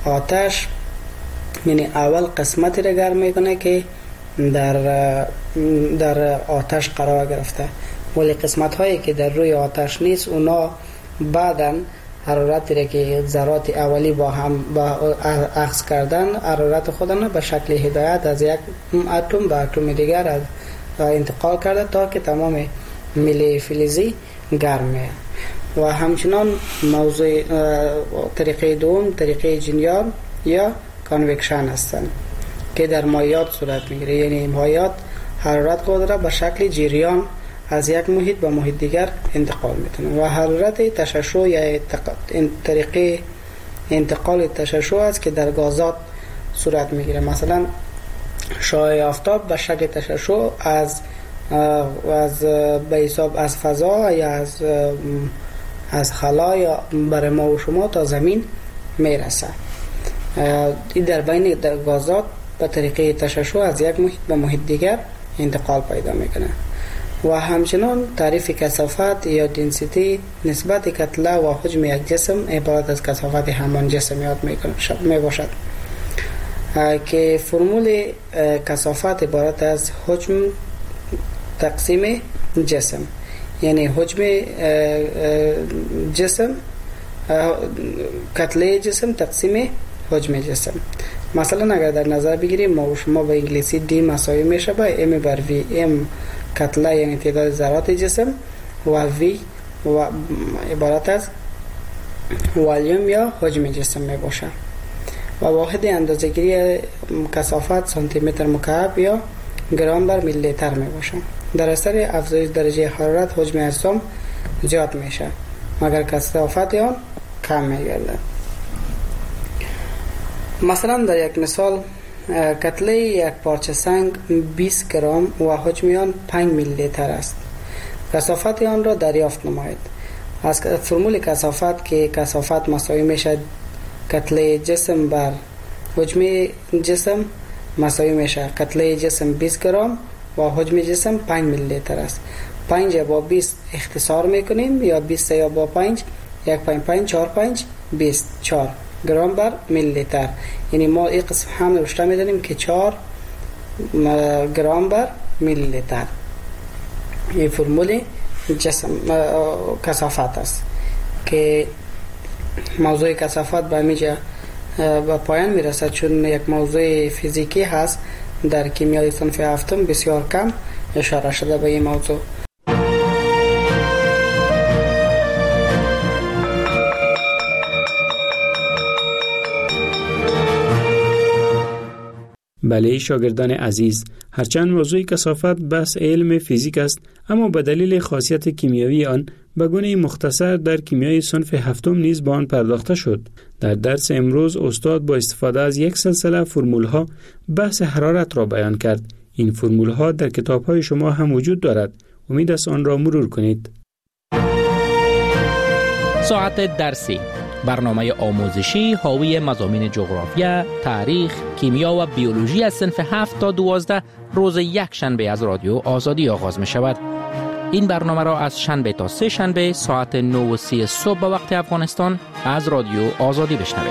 آتش یعنی اول قسمتی را گرم میکنه که در در آتش قرار گرفته، ولی قسمت هایی که در روی آتش نیست اونا بعداً حرارتی را که ذرات اولی با هم با اخذ کردن حرارت خودنا به شکل هدایت از یک اتم به اتم دیگر از انتقال کرده تا که تمام میله فلزی گرم میه. و همچنان موضوع طریقه دوم طریقه جریان یا کانوکشن هستند که در مایعات صورت میگیره، یعنی مایعات حرارت خود را به شکل جریان از یک محیط به محیط دیگر انتقال میتونه و حرارت تشعشع یا طریقه انتقال تشعشع است که در گازات صورت میگیره. مثلا شعاع آفتاب به شکل تشعشع از از به حساب از فضا یا از از خلا یا برای ما و شما تا زمین میرسه. این در بین در گازات به طریقه تشعشع از یک محیط به محیط دیگر انتقال پیدا میکنه. و همچنان تعریف کثافت یا دنسیتی نسبت کتله و حجم یک جسم عبارت از کثافت همان جسم یاد می باشد که فرمول کثافت عبارت از حجم تقسیم جسم، یعنی حجم جسم کتله جسم تقسیم حجم جسم. مثلا اگر در نظر بگیریم ما و شما به انگلیسی دی مساوی میشه با ام بر وی. ام کتله یعنی تعداد ذرات جسم و وی و عبارت از والیوم یا حجم جسم می باشه و واحد اندازه‌گیری کثافت سانتی متر مکعب یا گرم بر میلی لیتر می باشه. در اثر افزایش درجه حرارت حجم اجسام زیاد میشه مگر کثافت آن کم میگرده. مثلا در یک مثال کتله یک پارچه سنگ بیست گرم و حجم آن پنج میلی لیتر است. کثافت آن را دریافت نمایید. از فرمول کثافت که کثافت مساوی میشه کتله جسم بر حجم جسم مساوی میشه کتله جسم بیست گرم و حجم جسم پنج میلی لیتر است. پنج با بیست اختصار میکنیم یا بیست یا با پنج یک پنج پنج چهار پنج بیست چهار گرم بر میلی لیتر، یعنی ما این قسم هم رشته میدانیم که چهار گرم بر میلی لیتر. این فرمول جسم کثافت است که موضوع کثافت به میجا به پایان میرسد چون یک موضوع فیزیکی هست. در کیمیای صنف هفتم بسیار کم اشاره شده به این موضوع. بله شاگردان عزیز، هرچند موضوع کثافت بحث علم فیزیک است، اما به دلیل خاصیت کیمیایی آن به گونه مختصر در کیمیای صنف هفتم نیز به آن پرداخته شد. در درس امروز استاد با استفاده از یک سلسله فرمول‌ها بحث حرارت را بیان کرد. این فرمول‌ها در کتاب‌های شما هم وجود دارد. امید است آن را مرور کنید. ساعت درسی، برنامه آموزشی حاوی مضامین جغرافیا، تاریخ، کیمیا و بیولوژی از صنف هفت تا دوازده روز یک شنبه از رادیو آزادی آغاز می شود. این برنامه را از شنبه تا سه شنبه ساعت نه و سی صبح به وقت افغانستان از رادیو آزادی بشنوید.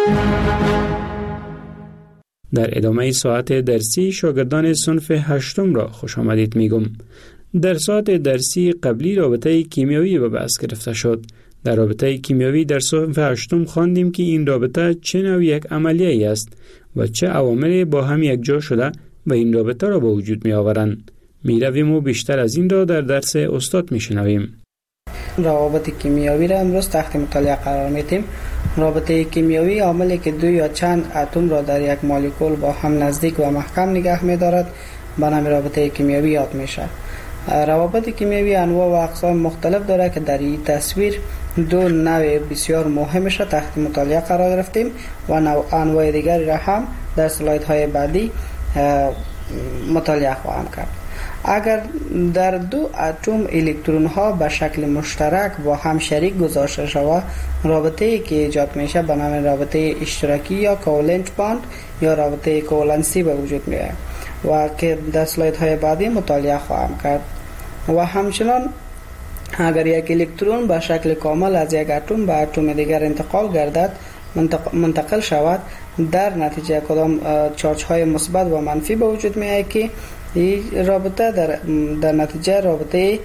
در ادامه ساعت درسی شاگردان صنف هشتم را خوش آمدید میگم. در ساعت درسی قبلی رابطه کیمیایی به بحث گرفته شد. در رابطه کیمیایی در صنف هشتم خواندیم که این رابطه چه نوع یک عملیه است و چه عواملی با هم یک جا شده و این رابطه را به وجود می آورند. می رویم و بیشتر از این را در درس استاد می شنویم. روابط کیمیایی را امروز تحت مطالعه قرار میدیم. رابطه کیمیایی عاملی که دو یا چند اتم را در یک مولکول با هم نزدیک و محکم نگه می دارد به نام رابطه کیمیایی یاد میشه. روابط کیمیایی انواع و اقسام مختلف دارد که در این تصویر دو نوع بسیار مهمش را تحت مطالعه قرار گرفتیم و نوع انواع دیگری را هم در سلاید های بعدی مطالعه خواهم کرد. اگر در دو اتم الکترون ها به شکل مشترک با هم شریک گذاشته شود، رابطه ای که ایجاد میشه به نام رابطه اشتراکی یا کوولنت باند یا رابطه کوولنسی به وجود میاد و که در سلاید های بعدی مطالعه خواهم کرد. و همچنان اگر یک الکترون به شکل کامل از یک اتم به اتم دیگر انتقال گردد، منتقل شود، در نتیجه کدام چارج های مثبت و منفی به وجود می آید که این رابطه در, در نتیجه رابطه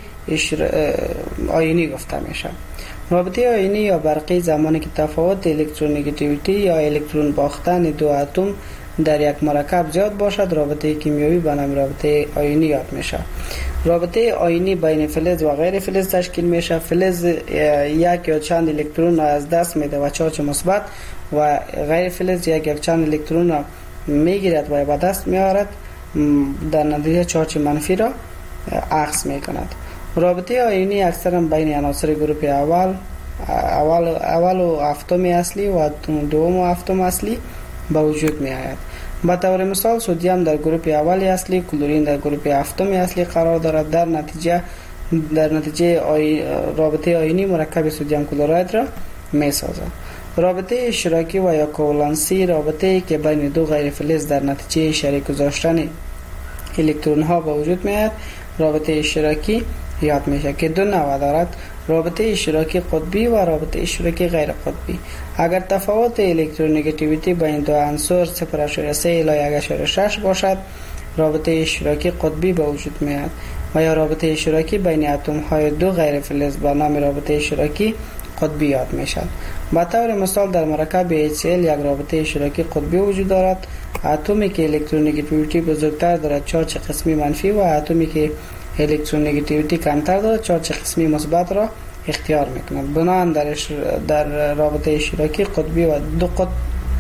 آیونی گفته میشه. رابطه آیونی یا برقی زمانی که تفاوت الکترونگیتیویتی یا الکترون باختن دو اتم در یک مرکب زیاد باشد، رابطه کیمیایی به نام رابطه آیونی یاد میشه. رابطه آیونی بین فلز و غیر فلز تشکیل میشه. فلز یک یا چند الکترون را از دست میده و چارج مثبت و غیر فلز یک یا چند الکترون را میگیرد و به دست میآورد، در نتیجه چارج منفی را اخذ میکند. رابطه آیونی اکثرا بین عناصر گروه اول اول اول و هفتم اصلی و دوم و هفتم اصلی به وجود می آید. به طور مثال سدیم در گروه اول اصلی، کلورین در گروه هفتم اصلی قرار دارد. در نتیجه در نتیجه آی... رابطه آیونی مرکب سدیم کلراید را می سازد. رابطه اشتراکی و یا کوولانسی رابطه که بین دو غیر فلز در نتیجه شریک گذاشتن الکترون ها به وجود می آید رابطه اشتراکی یاد میشه که دو نوع دارد: رابطه اشتراکی قطبی و رابطه اشتراکی غیر قطبی. اگر تفاوت الکترونگیتیویتی بین دو عنصر صفر ممیز سه الی یک ممیز شش باشد، رابطه اشتراکی قطبی به وجود میاد و یا رابطه اشتراکی بین اتم های دو غیر فلز با نام رابطه اشتراکی قطبی یاد میشد. به طور مثال در مرکب اچ سی ال یک رابطه اشتراکی قطبی وجود دارد. اتمی که الکترونگیتیویتی بزرگتر دارد چارج قسمی منفی و اتمی که الکترونگیتیویتی کمتر دارد چارج قسمی مثبت را اختیار میکند. بنابراین در در رابطه اشتراکی قطبی و دو قطب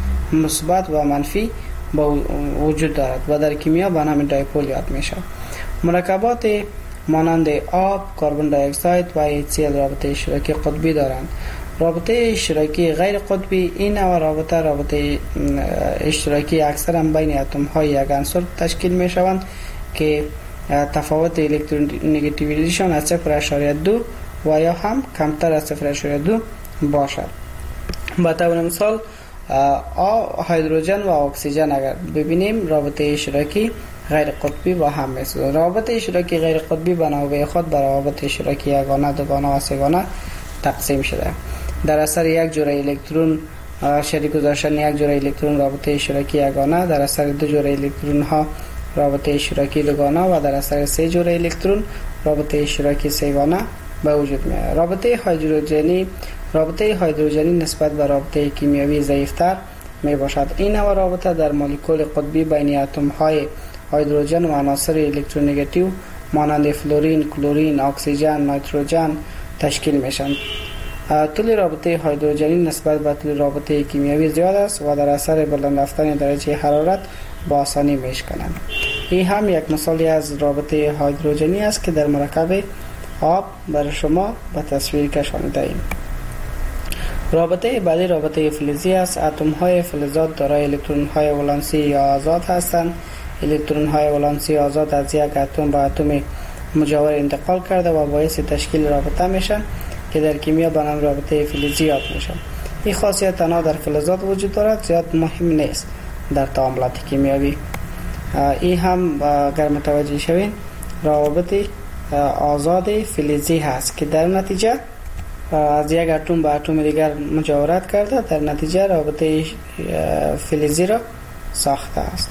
مثبت و منفی با وجود دارد و در کیمیا به نام دایپول یاد میشه. مرکبات مانند آب، کربن دی اکساید و اچ سی ال رابطه اشتراکی قطبی دارند. رابطه اشتراکی غیر قطبی این نوع رابطه رابطه اشتراکی اکثرا بین اتم های یک عنصر تشکیل می شوند که تفاوت الکترونگیتیویتیشان از صفر ممیز دو و یا هم کمتر از صفر ممیز دو باشد. به طور مثال هیدروژن و اکسیژن اگر ببینیم رابطه اشتراکی غیر قطبی با هم میسازند. رابطه اشتراکی غیر قطبی به نوبه خود بر رابطه اشتراکی یگانه، دوگانه و سه‌گانه تقسیم شده. در اثر یک جوره الکترون شریک گذاشتن یک جوره الکترون رابطه اشتراکی یگانه، در اثر دو جوره الکترون ها رابطه اشتراکی دوگانه و در اثر سه جوره الکترون رابطه اشتراکی سه‌گانه به وجود میاد. رابطه هیدروژنی رابطه هیدروژنی نسبت به رابطه کیمیایی ضعیف‌تر می باشد. این نوع رابطه در مولکول قطبی بین اتم های هیدروژن و عناصر الکترونگیتیو مانند فلورین، کلورین، اکسیژن، نیتروژن تشکیل میشن. طول رابطه هیدروژنی نسبت به طول رابطه کیمیایی زیاد است و در اثر بلند رفتن درجه حرارت با آسانی میشکنند. این هم یک مثالی از رابطه هیدروژنی است که در مرکب آب برای شما به تصویر کشانده ایم. رابطه بعدی رابطه فلزی است. اتم های فلزات دارای الکترون های ولانسی یا آزاد هستند. الکترون های ولانسی آزاد از یک اتم به اتم مجاور انتقال کرده و باعث تشکیل رابطه میشن که در کیمیا به نام رابطه فلزی یاد میشن. این خاصیت تنها در فلزات وجود دارد، زیاد مهم نیست در تعاملات کیمیایی. این هم اگر متوجه شوین روابط آزاد فلزی هست که در نتیجه از یک اتم به اتم دیگر مجاورت کرده، در نتیجه رابطه فلزی را ساخته است.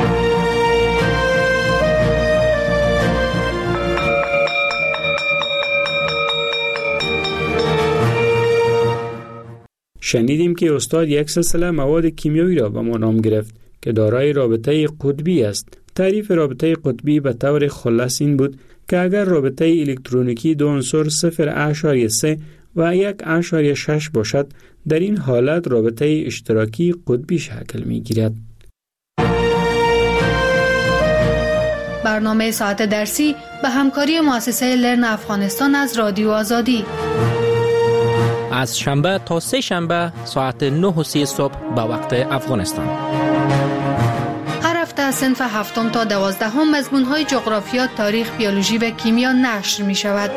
شنیدیم که استاد یک سلسله مواد کیمیایی را به ما نام گرفت که دارای رابطه قطبی است. تعریف رابطه قطبی به طور خلاص این بود که اگر رابطه الکترونیکی دو عنصر صفر ممیز سه و یک ممیز شش باشد، در این حالت رابطه اشتراکی قطبی شکل می گیرد. برنامه ساعت درسی به همکاری مؤسسه لرن افغانستان از رادیو آزادی. از شنبه تا سه شنبه ساعت نه و سی صبح به وقت افغانستان. هر هفته صنف هفتم تا دوازدهم مضمون‌های جغرافیا، تاریخ، بیولوژی و کیمیا نشر می شود.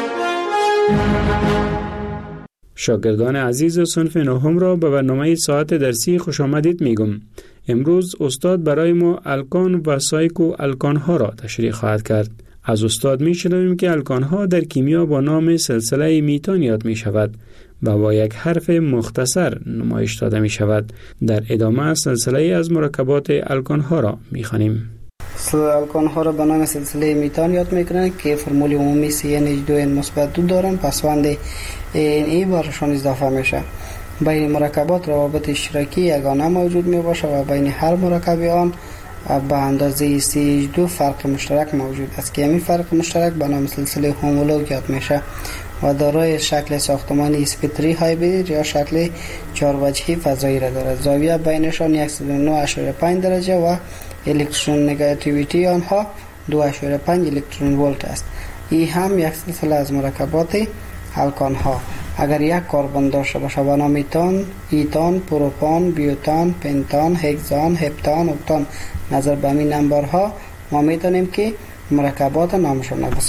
شاگردان عزیز صنف نهم را به برنامه ساعت درسی خوش آمدید می گم. امروز استاد برای ما الکان و سایکو الکان ها را تشریح خواهد کرد. از استاد می شنویم که الکان‌ها در کیمیا با نام سلسله میتان یاد می شود و با یک حرف مختصر نمایش داده می شود. در ادامه سلسله از مرکبات الکان‌ها را می خوانیم. الکان‌ها را به نام سلسله میتان یاد میکنن که فرمول عمومی سی ان اچ دو ان مثبت دو دارن، پسوند این ای برشان اضافه میشه. بین مرکبات روابط اشتراکی یگانه موجود می باشه و بین هر مرکب آن به اندازه سی اچ دو فرق مشترک موجود است که همین فرق مشترک به نام سلسله هومولوگ یاد میشه و دارای شکل ساختمانی اسپکتری هایبرید یا شکل چهار وجهی فضایی را دارد. زاویه بینشان صد و نه اشاره پنج درجه و الکترون نگاتیویتی آنها دو اشاره پنج الکترون ولت است. این هم یک سلسله از مرکبات الکان ها. اگر یک کربن داشته باشه به نام ایتان، ایتان، پروپان، بیوتان، پنتان، هگزان، هپتان، اکتان، نظر به این نمبرها ما میتونیم که مرکبات نامشون را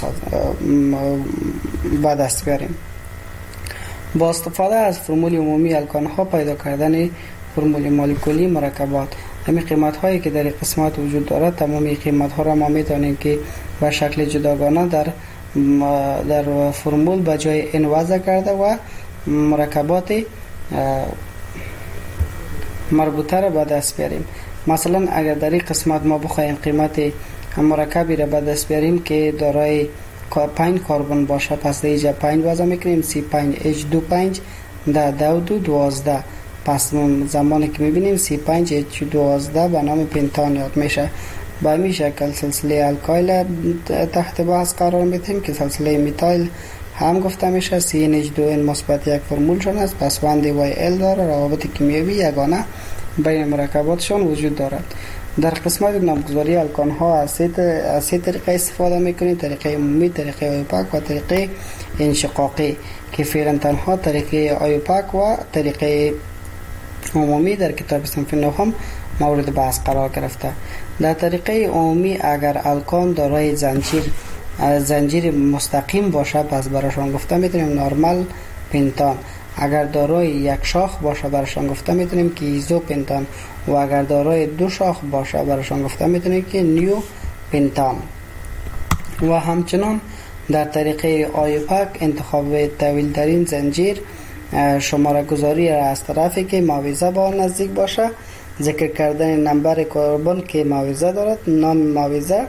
به دست بیاریم. با استفاده از فرمول عمومی الکان ها پیدا کردن فرمول مولکولی مرکبات. همین قیمت هایی که در قسمت وجود دارد تمامی قیمت ها را ما میتونیم که به شکل جداگانه در در فرمول به جای ان وضع کرده و مرکبات مربوطه را به دست بیاریم. مثلا اگر در این قسمت ما بخوایم قیمت مرکبی را به دست بیاریم که دارای پنج کربن باشه، پس در اینجا پنج وضع میکنیم سی پنج اچ دو پنج ده دو دو دوازده. پس زمانی که میبینیم سی پنج اچ دوازده به نام پنتان یاد میشه. به همین شکل سلسله الکایل تحت بحث قرار میدیم که سلسله میتایل هم گفته میشه سی ان اچ دو ان مثبت یک فرمولشون است، پس بند وای ال داره. روابط کیمیایی یگانه بین مرکباتشون وجود دارد. در قسمت نامگذاری الکان ها از سه طریقه استفاده میکنیم: طریقه عمومی، طریقه آیوپاک و طریقه انشقاقی که فعلا تنها طریقه آیوپاک و طریقه عمومی در کتاب صنف نهم مورد بحث قرار گرفته. در طریقه عمومی اگر الکان دارای زنجیر زنجیر مستقیم باشه پس براشون گفته میتونیم نورمال پنتان. اگر دارای یک شاخ باشه براشون گفته میتونیم که ایزو پنتان و اگر دارای دو شاخ باشه براشون گفته میتونیم که نیو پنتان. و همچنان در طریقه آیوپاک انتخاب طویل ترین زنجیر، شماره گذاری را از طرفی که معاوضه با نزدیک باشه، ذکر کردن نمبر کربن که معاوضه دارد، نام معاوضه،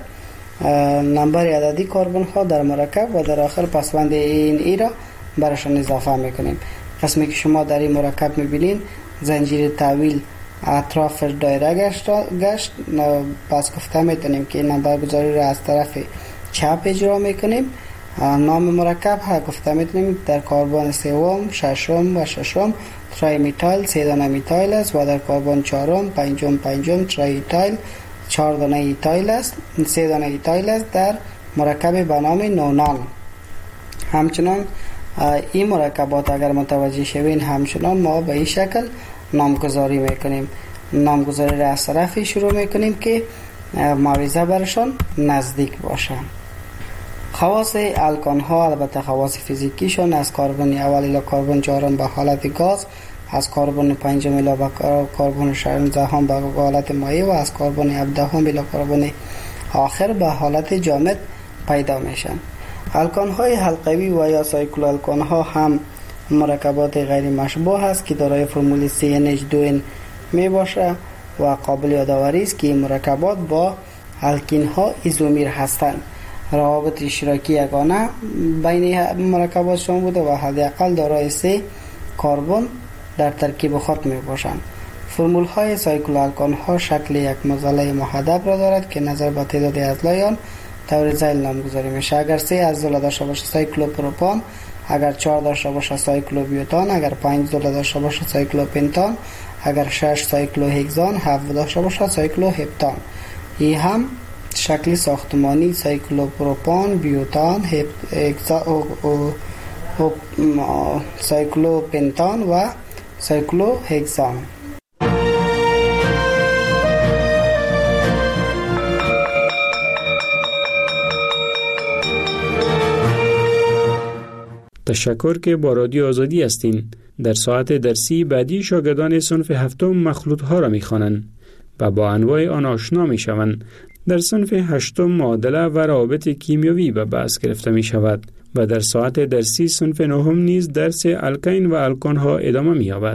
نمبر عددی کربن ها در مرکب و در آخر پسوند این ای را براشون اضافه میکنیم. قسمی که شما در این مرکب میبینین زنجیر طویل اطراف دایره گشت, گشت پس گفته میتونیم که نمبر گذاری را از طرف چپ اجرا میکنیم. نام مرکب ها گفته میتونیم در کربن سوم، ششم و ششم ترای میتایل سه دانه میتایل است و در کربن چهارم، پنجم پنجم ترای ایتایل چهار دانه ایتایل است، سه دانه ایتایل است در مرکب به نام نونان. همچنان این مرکبات اگر متوجه شوین همچنان ما به این شکل نامگذاری میکنیم. نامگذاری را از طرفی شروع میکنیم که معاوضه برشان نزدیک باشه. خواص الکان ها البته خواص فیزیکیشون از کربن اول الی کربن چهارم به حالت گاز، از کربن پنجم الی کربن شانزدهم به حالت مایع و از کربن هفدهم الی کربن آخر به حالت جامد پیدا میشن. الکان های حلقوی و یا سایکلو الکان ها هم مرکبات غیر مشبوه است که دارای فرمول سی ان اچ دو ان می باشه و قابل یادآوری است که این مرکبات با الکین ها ایزومیر هستند. روابط اشتراکی یگانه بین مرکباتشون بوده و حداقل دارای سه کربن در ترکیب خود می باشند. فرمول های سایکلو الکان ها شکل یک معضله محدب را دارد که نظر به تعداد اضلاع آن طور ذیل نامگذاری میشه. اگر سه اضلاع داشته باشه سایکلو پروپان، اگر چهار داشته باشه سایکلو بیوتان، اگر پنج اضلاع داشته باشه سایکلو پنتان، اگر شش سایکلو هگزان، هفت داشته باشه سایکلو هپتان. این هم شکل ساختمانی سایکلو پروپان، بیوتان، هگزان، سایکلو پنتان و سایکلو هگزان. تشکر که با رادیو آزادی هستین. در ساعت درسی بعدی شاگردان صنف هفتم مخلوط ها را می خوانند و با انواع آن آشنا می شوند. در صنف هشتم معادله و روابط کیمیایی به بحث گرفته می شود و در ساعت درسی صنف نهم نیز درس الکین و الکان ها ادامه می یابد.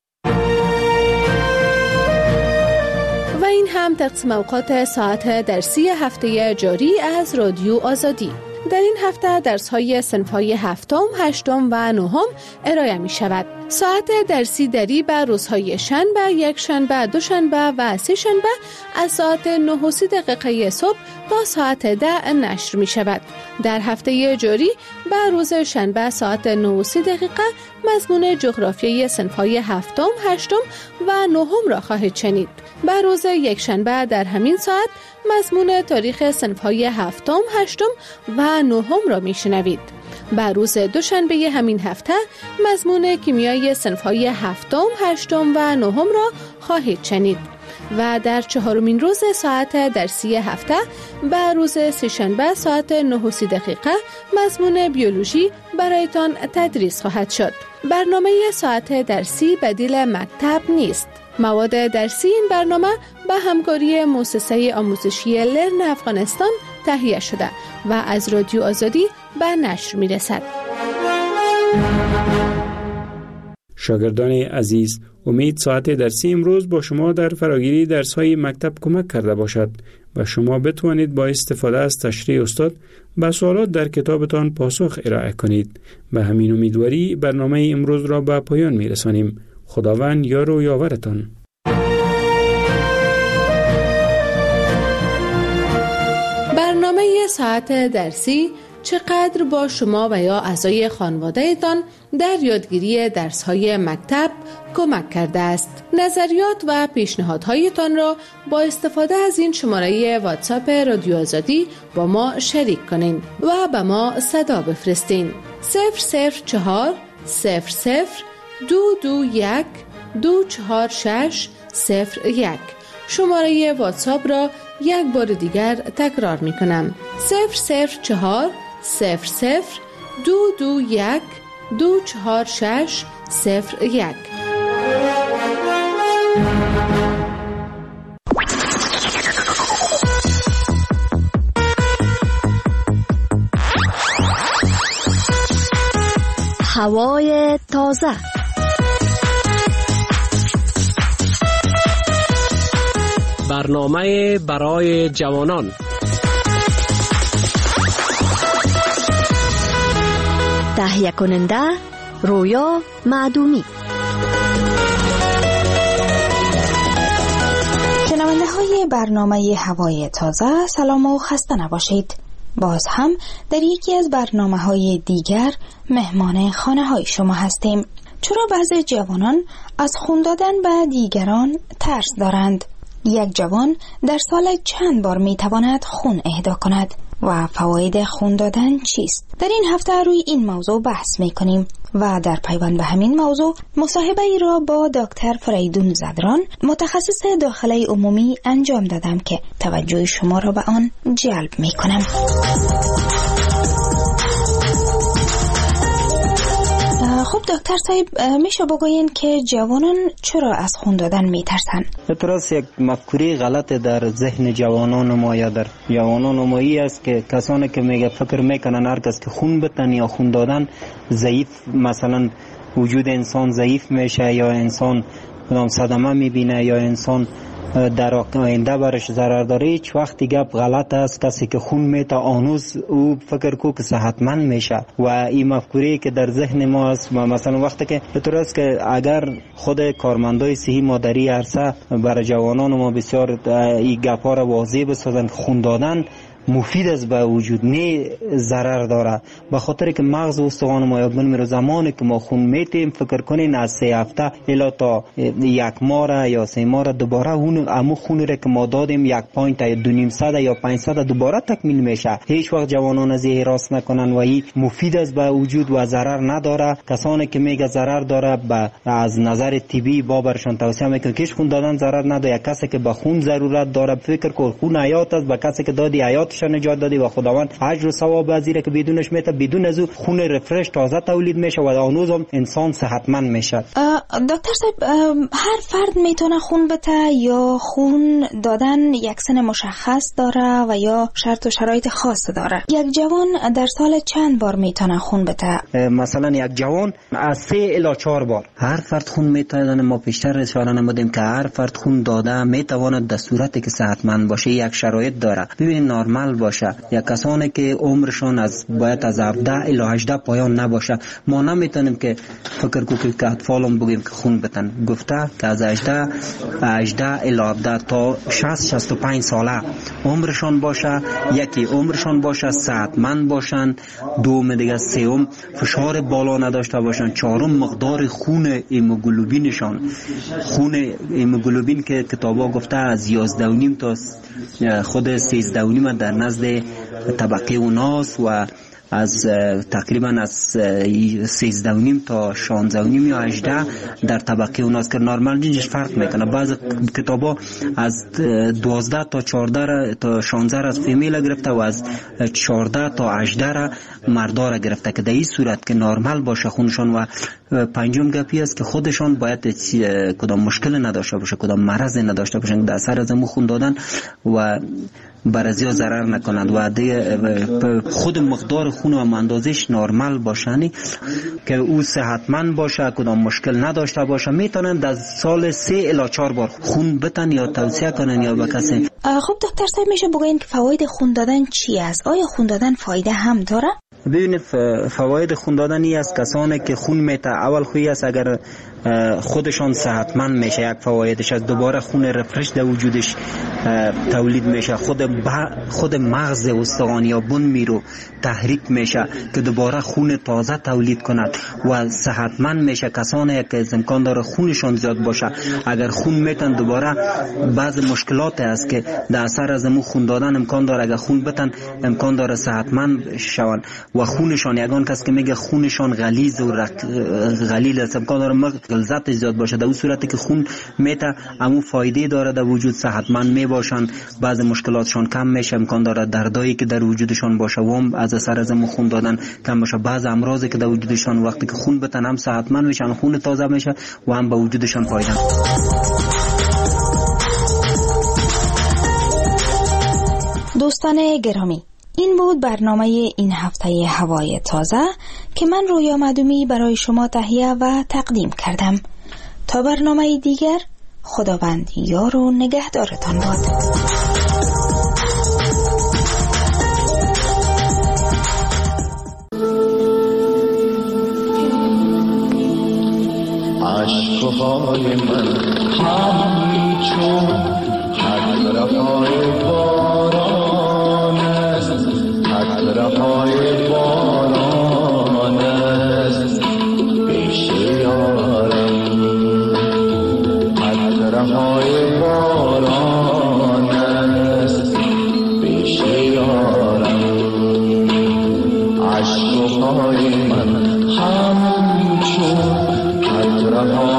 و این هم تقسیم اوقات ساعت درسی هفته جاری از رادیو آزادی. در این هفته درس‌های صنف‌های هفتم، هشتم و نهم ارائه می شود. ساعت درسی دری به روزهای شنبه، یک شنبه، دو شنبه و سه شنبه از ساعت نه و سی دقیقه صبح تا ساعت ده نشر می شود. در هفته جاری به روز شنبه ساعت نه و سی دقیقه مضمون جغرافیای صنف‌های هفتم، هشتم و نهم را خواهید شنید. به روز یک شنبه در همین ساعت مضمون تاریخ صنف‌های هفتم، هشتم و نهم را میشنوید. به روز دوشنبه همین هفته مضمون کیمیای صنف‌های هفتم، هشتم و نهم را خواهید شنید. و در چهارمین روز ساعت درسی هفته به روز سه‌شنبه ساعت نه و سی دقیقه مضمون بیولوژی برایتان تدریس خواهد شد. برنامه ساعت درسی بدیل مکتب نیست. مواد درسی این برنامه به همکاری مؤسسه آموزشی لرن افغانستان تهیه شده و از رادیو آزادی به نشر می رسد. شاگردان عزیز، امید ساعت درسی امروز با شما در فراگیری درس‌های مکتب کمک کرده باشد و شما بتوانید با استفاده از تشریح استاد به سوالات در کتابتان پاسخ ارائه کنید. به همین امیدواری برنامه امروز را به پایان می رسانیم. خداوند یار و یاورتان. برنامه ساعت درسی چقدر با شما و یا اعضای خانواده‌تان در یادگیری درس‌های مکتب کمک کرده است. نظریات و پیشنهادهایتان را با استفاده از این شماره واتساپ رادیو آزادی با ما شریک کنین و به ما صدا بفرستین. صفر صفر چهار صفر صفر دو دو یک دو چهار شش صفر یک. شماره واتساپ را یک بار دیگر تکرار می کنم. صفر صفر چهار صفر صفر دو دو یک دو چهار شش صفر یک. هوای تازه. برنامه برای جوانان. تهیه کننده رویا معدومی. شنونده های برنامه هوای تازه، سلام و خسته نباشید. باز هم در یکی از برنامه های دیگر مهمان خانه های شما هستیم. چرا بعضی جوانان از خون دادن به دیگران ترس دارند؟ یک جوان در سال چند بار می تواند خون اهدا کند و فواید خون دادن چیست؟ در این هفته روی این موضوع بحث می کنیم و در پیوند به همین موضوع مصاحبه ای را با دکتر فریدون زدران متخصص داخله عمومی انجام دادم که توجه شما را به آن جلب می کنم. خب دکتر صاحب، میشه بگوین که جوانان چرا از خون دادن میترسن؟ اعتراض یک مفکوره غلط در ذهن جوانان ما یا در جوانان ما است که کسانی که میگه فکر میکنن هر کس که خون بدن یا خون دادن ضعیف، مثلا وجود انسان ضعیف میشه یا انسان کدام صدمه میبینه یا انسان در آینده برش ضرر داره. هیچ وقتی گپ غلط است. کسی که خون میته آنوز او فکر کو که صحتمند میشه و این مفکوره که در ذهن ما است. مثلا وقتی که به طور است که اگر خود کارمندای صحی مادری عرصه برای جوانان ما بسیار این گپا را واضح بسازن، خون دادن مفید است به وجود، نه ضرر داره. به خاطر که مغز و استخوان ما یاد بنمیره. زمانی که ما خون میتیم فکر کنین از سه هفته الا تا یک ماه یا سه ماه دوباره اون امو خون را که ما دادیم یک پوینت یا دو نیم صد یا پنج صد دوباره تکمیل میشه. هیچ وقت جوانان از این راست نکنن و این مفید است به وجود و ضرر نداره. کسانی که میگه ضرر داره به از نظر طبی با برشان توصیه میکنه که خون دادن ضرر نداره. کسی که به خون ضرورت داره فکر کن خون حیات است، به کسی که دادی حیات حیاتش نجات داده و خداوند اجر و ثواب از زیره که بدونش میته، بدون از او خون رفرش تازه تولید میشه و آنوز هم انسان صحتمند میشه. دکتر صاحب، هر فرد میتونه خون بده یا خون دادن یک سن مشخص داره و یا شرط و شرایط خاص داره؟ یک جوان در سال چند بار میتونه خون بده؟ مثلا یک جوان از سه الی چهار بار. هر فرد خون میتونه، ما پیشتر اشاره نمودیم که هر فرد خون داده میتواند در صورتی که صحتمند باشه یک شرایط داره. ببین نرمال باشه. یک کسانی که عمرشون از باید از هفده الی هجده پایان نباشه. ما نمیتونیم که فکر کنیم که اطفالم بگیم که خون بدن. گفته که از هجده هجده الی هفده تا شصت شصت و پنج ساله عمرشون باشه، یکی عمرشون باشه، صحتمند باشن، دوم دیگه، سوم فشار بالا نداشته باشن، چهارم مقدار خون هموگلوبینشان، خون هموگلوبین که کتابا گفته از یازده و نیم تا خود سیزده و نیم در نزد طبقه اوناس و از تقریبا از سیزده و نیم تا شانزده و نیم یا هجده در طبقه اوناست که نرمال جنجش فرق میکنه. بعض کتابا از دوازده تا چهارده تا شانزده از فیمیل گرفته و از چهارده تا هجده را مردا را گرفته که در این صورت که نرمال باشه خونشان. و پنجم گپی است که خودشان باید کدام مشکل نداشته باشه، کدام مرض نداشته باشن در اثر از خون دادن و برازیا ضرر نکنند و خود مقدار خون و اندازش نرمال باشن که او صحتمند باشه، کدام مشکل نداشته باشه. میتونن در سال سه الی چهار بار خون بدن یا توصیه کنن یا به کسی. خب دکتر صاحب، میشه بگین که فواید خون دادن چی است؟ آیا خون دادن فایده هم داره؟ ببینید فواید خون دادن ای است کسانی که خون میته اول خویی است اگر خودشان صحتمند میشه، یک فوایدش از دوباره خون رفرش در وجودش تولید میشه، خود خود مغز استخوانی یا بن میرو تحریک میشه که دوباره خون تازه تولید کند و صحتمند میشه. کسانی که امکان داره خونشان زیاد باشه اگر خون میتن دوباره بعض مشکلات است که در اثر از مو خون دادن امکان داره اگر خون بتن امکان داره صحتمند شون و خونشان یگان کس که میگه خونشان غلیظ و غلیل است امکان داره غلظت زیاد باشه. در اون صورتی که خون میته امو فایده داره در وجود، صحتمند می باشن، بعض مشکلاتشان کم میشه، امکان داره دردایی که در وجودشان باشه و از اثر از خون دادن کم باشه. بعض امراضی که در وجودشان وقتی که خون بتن هم صحتمند میشن، خون تازه میشه و هم به وجودشان فایده. دوستان گرامی، این بود برنامه این هفته هوای تازه که من رویا مدومی برای شما تهیه و تقدیم کردم. تا برنامه دیگر، خداوند یار و نگهدارتان باد. عشقهای من همچون قطره‌های باران است، قطره‌های باران است پیش یارم، قطره‌های باران است پیش یارم. عشقهای من همچون قطره‌های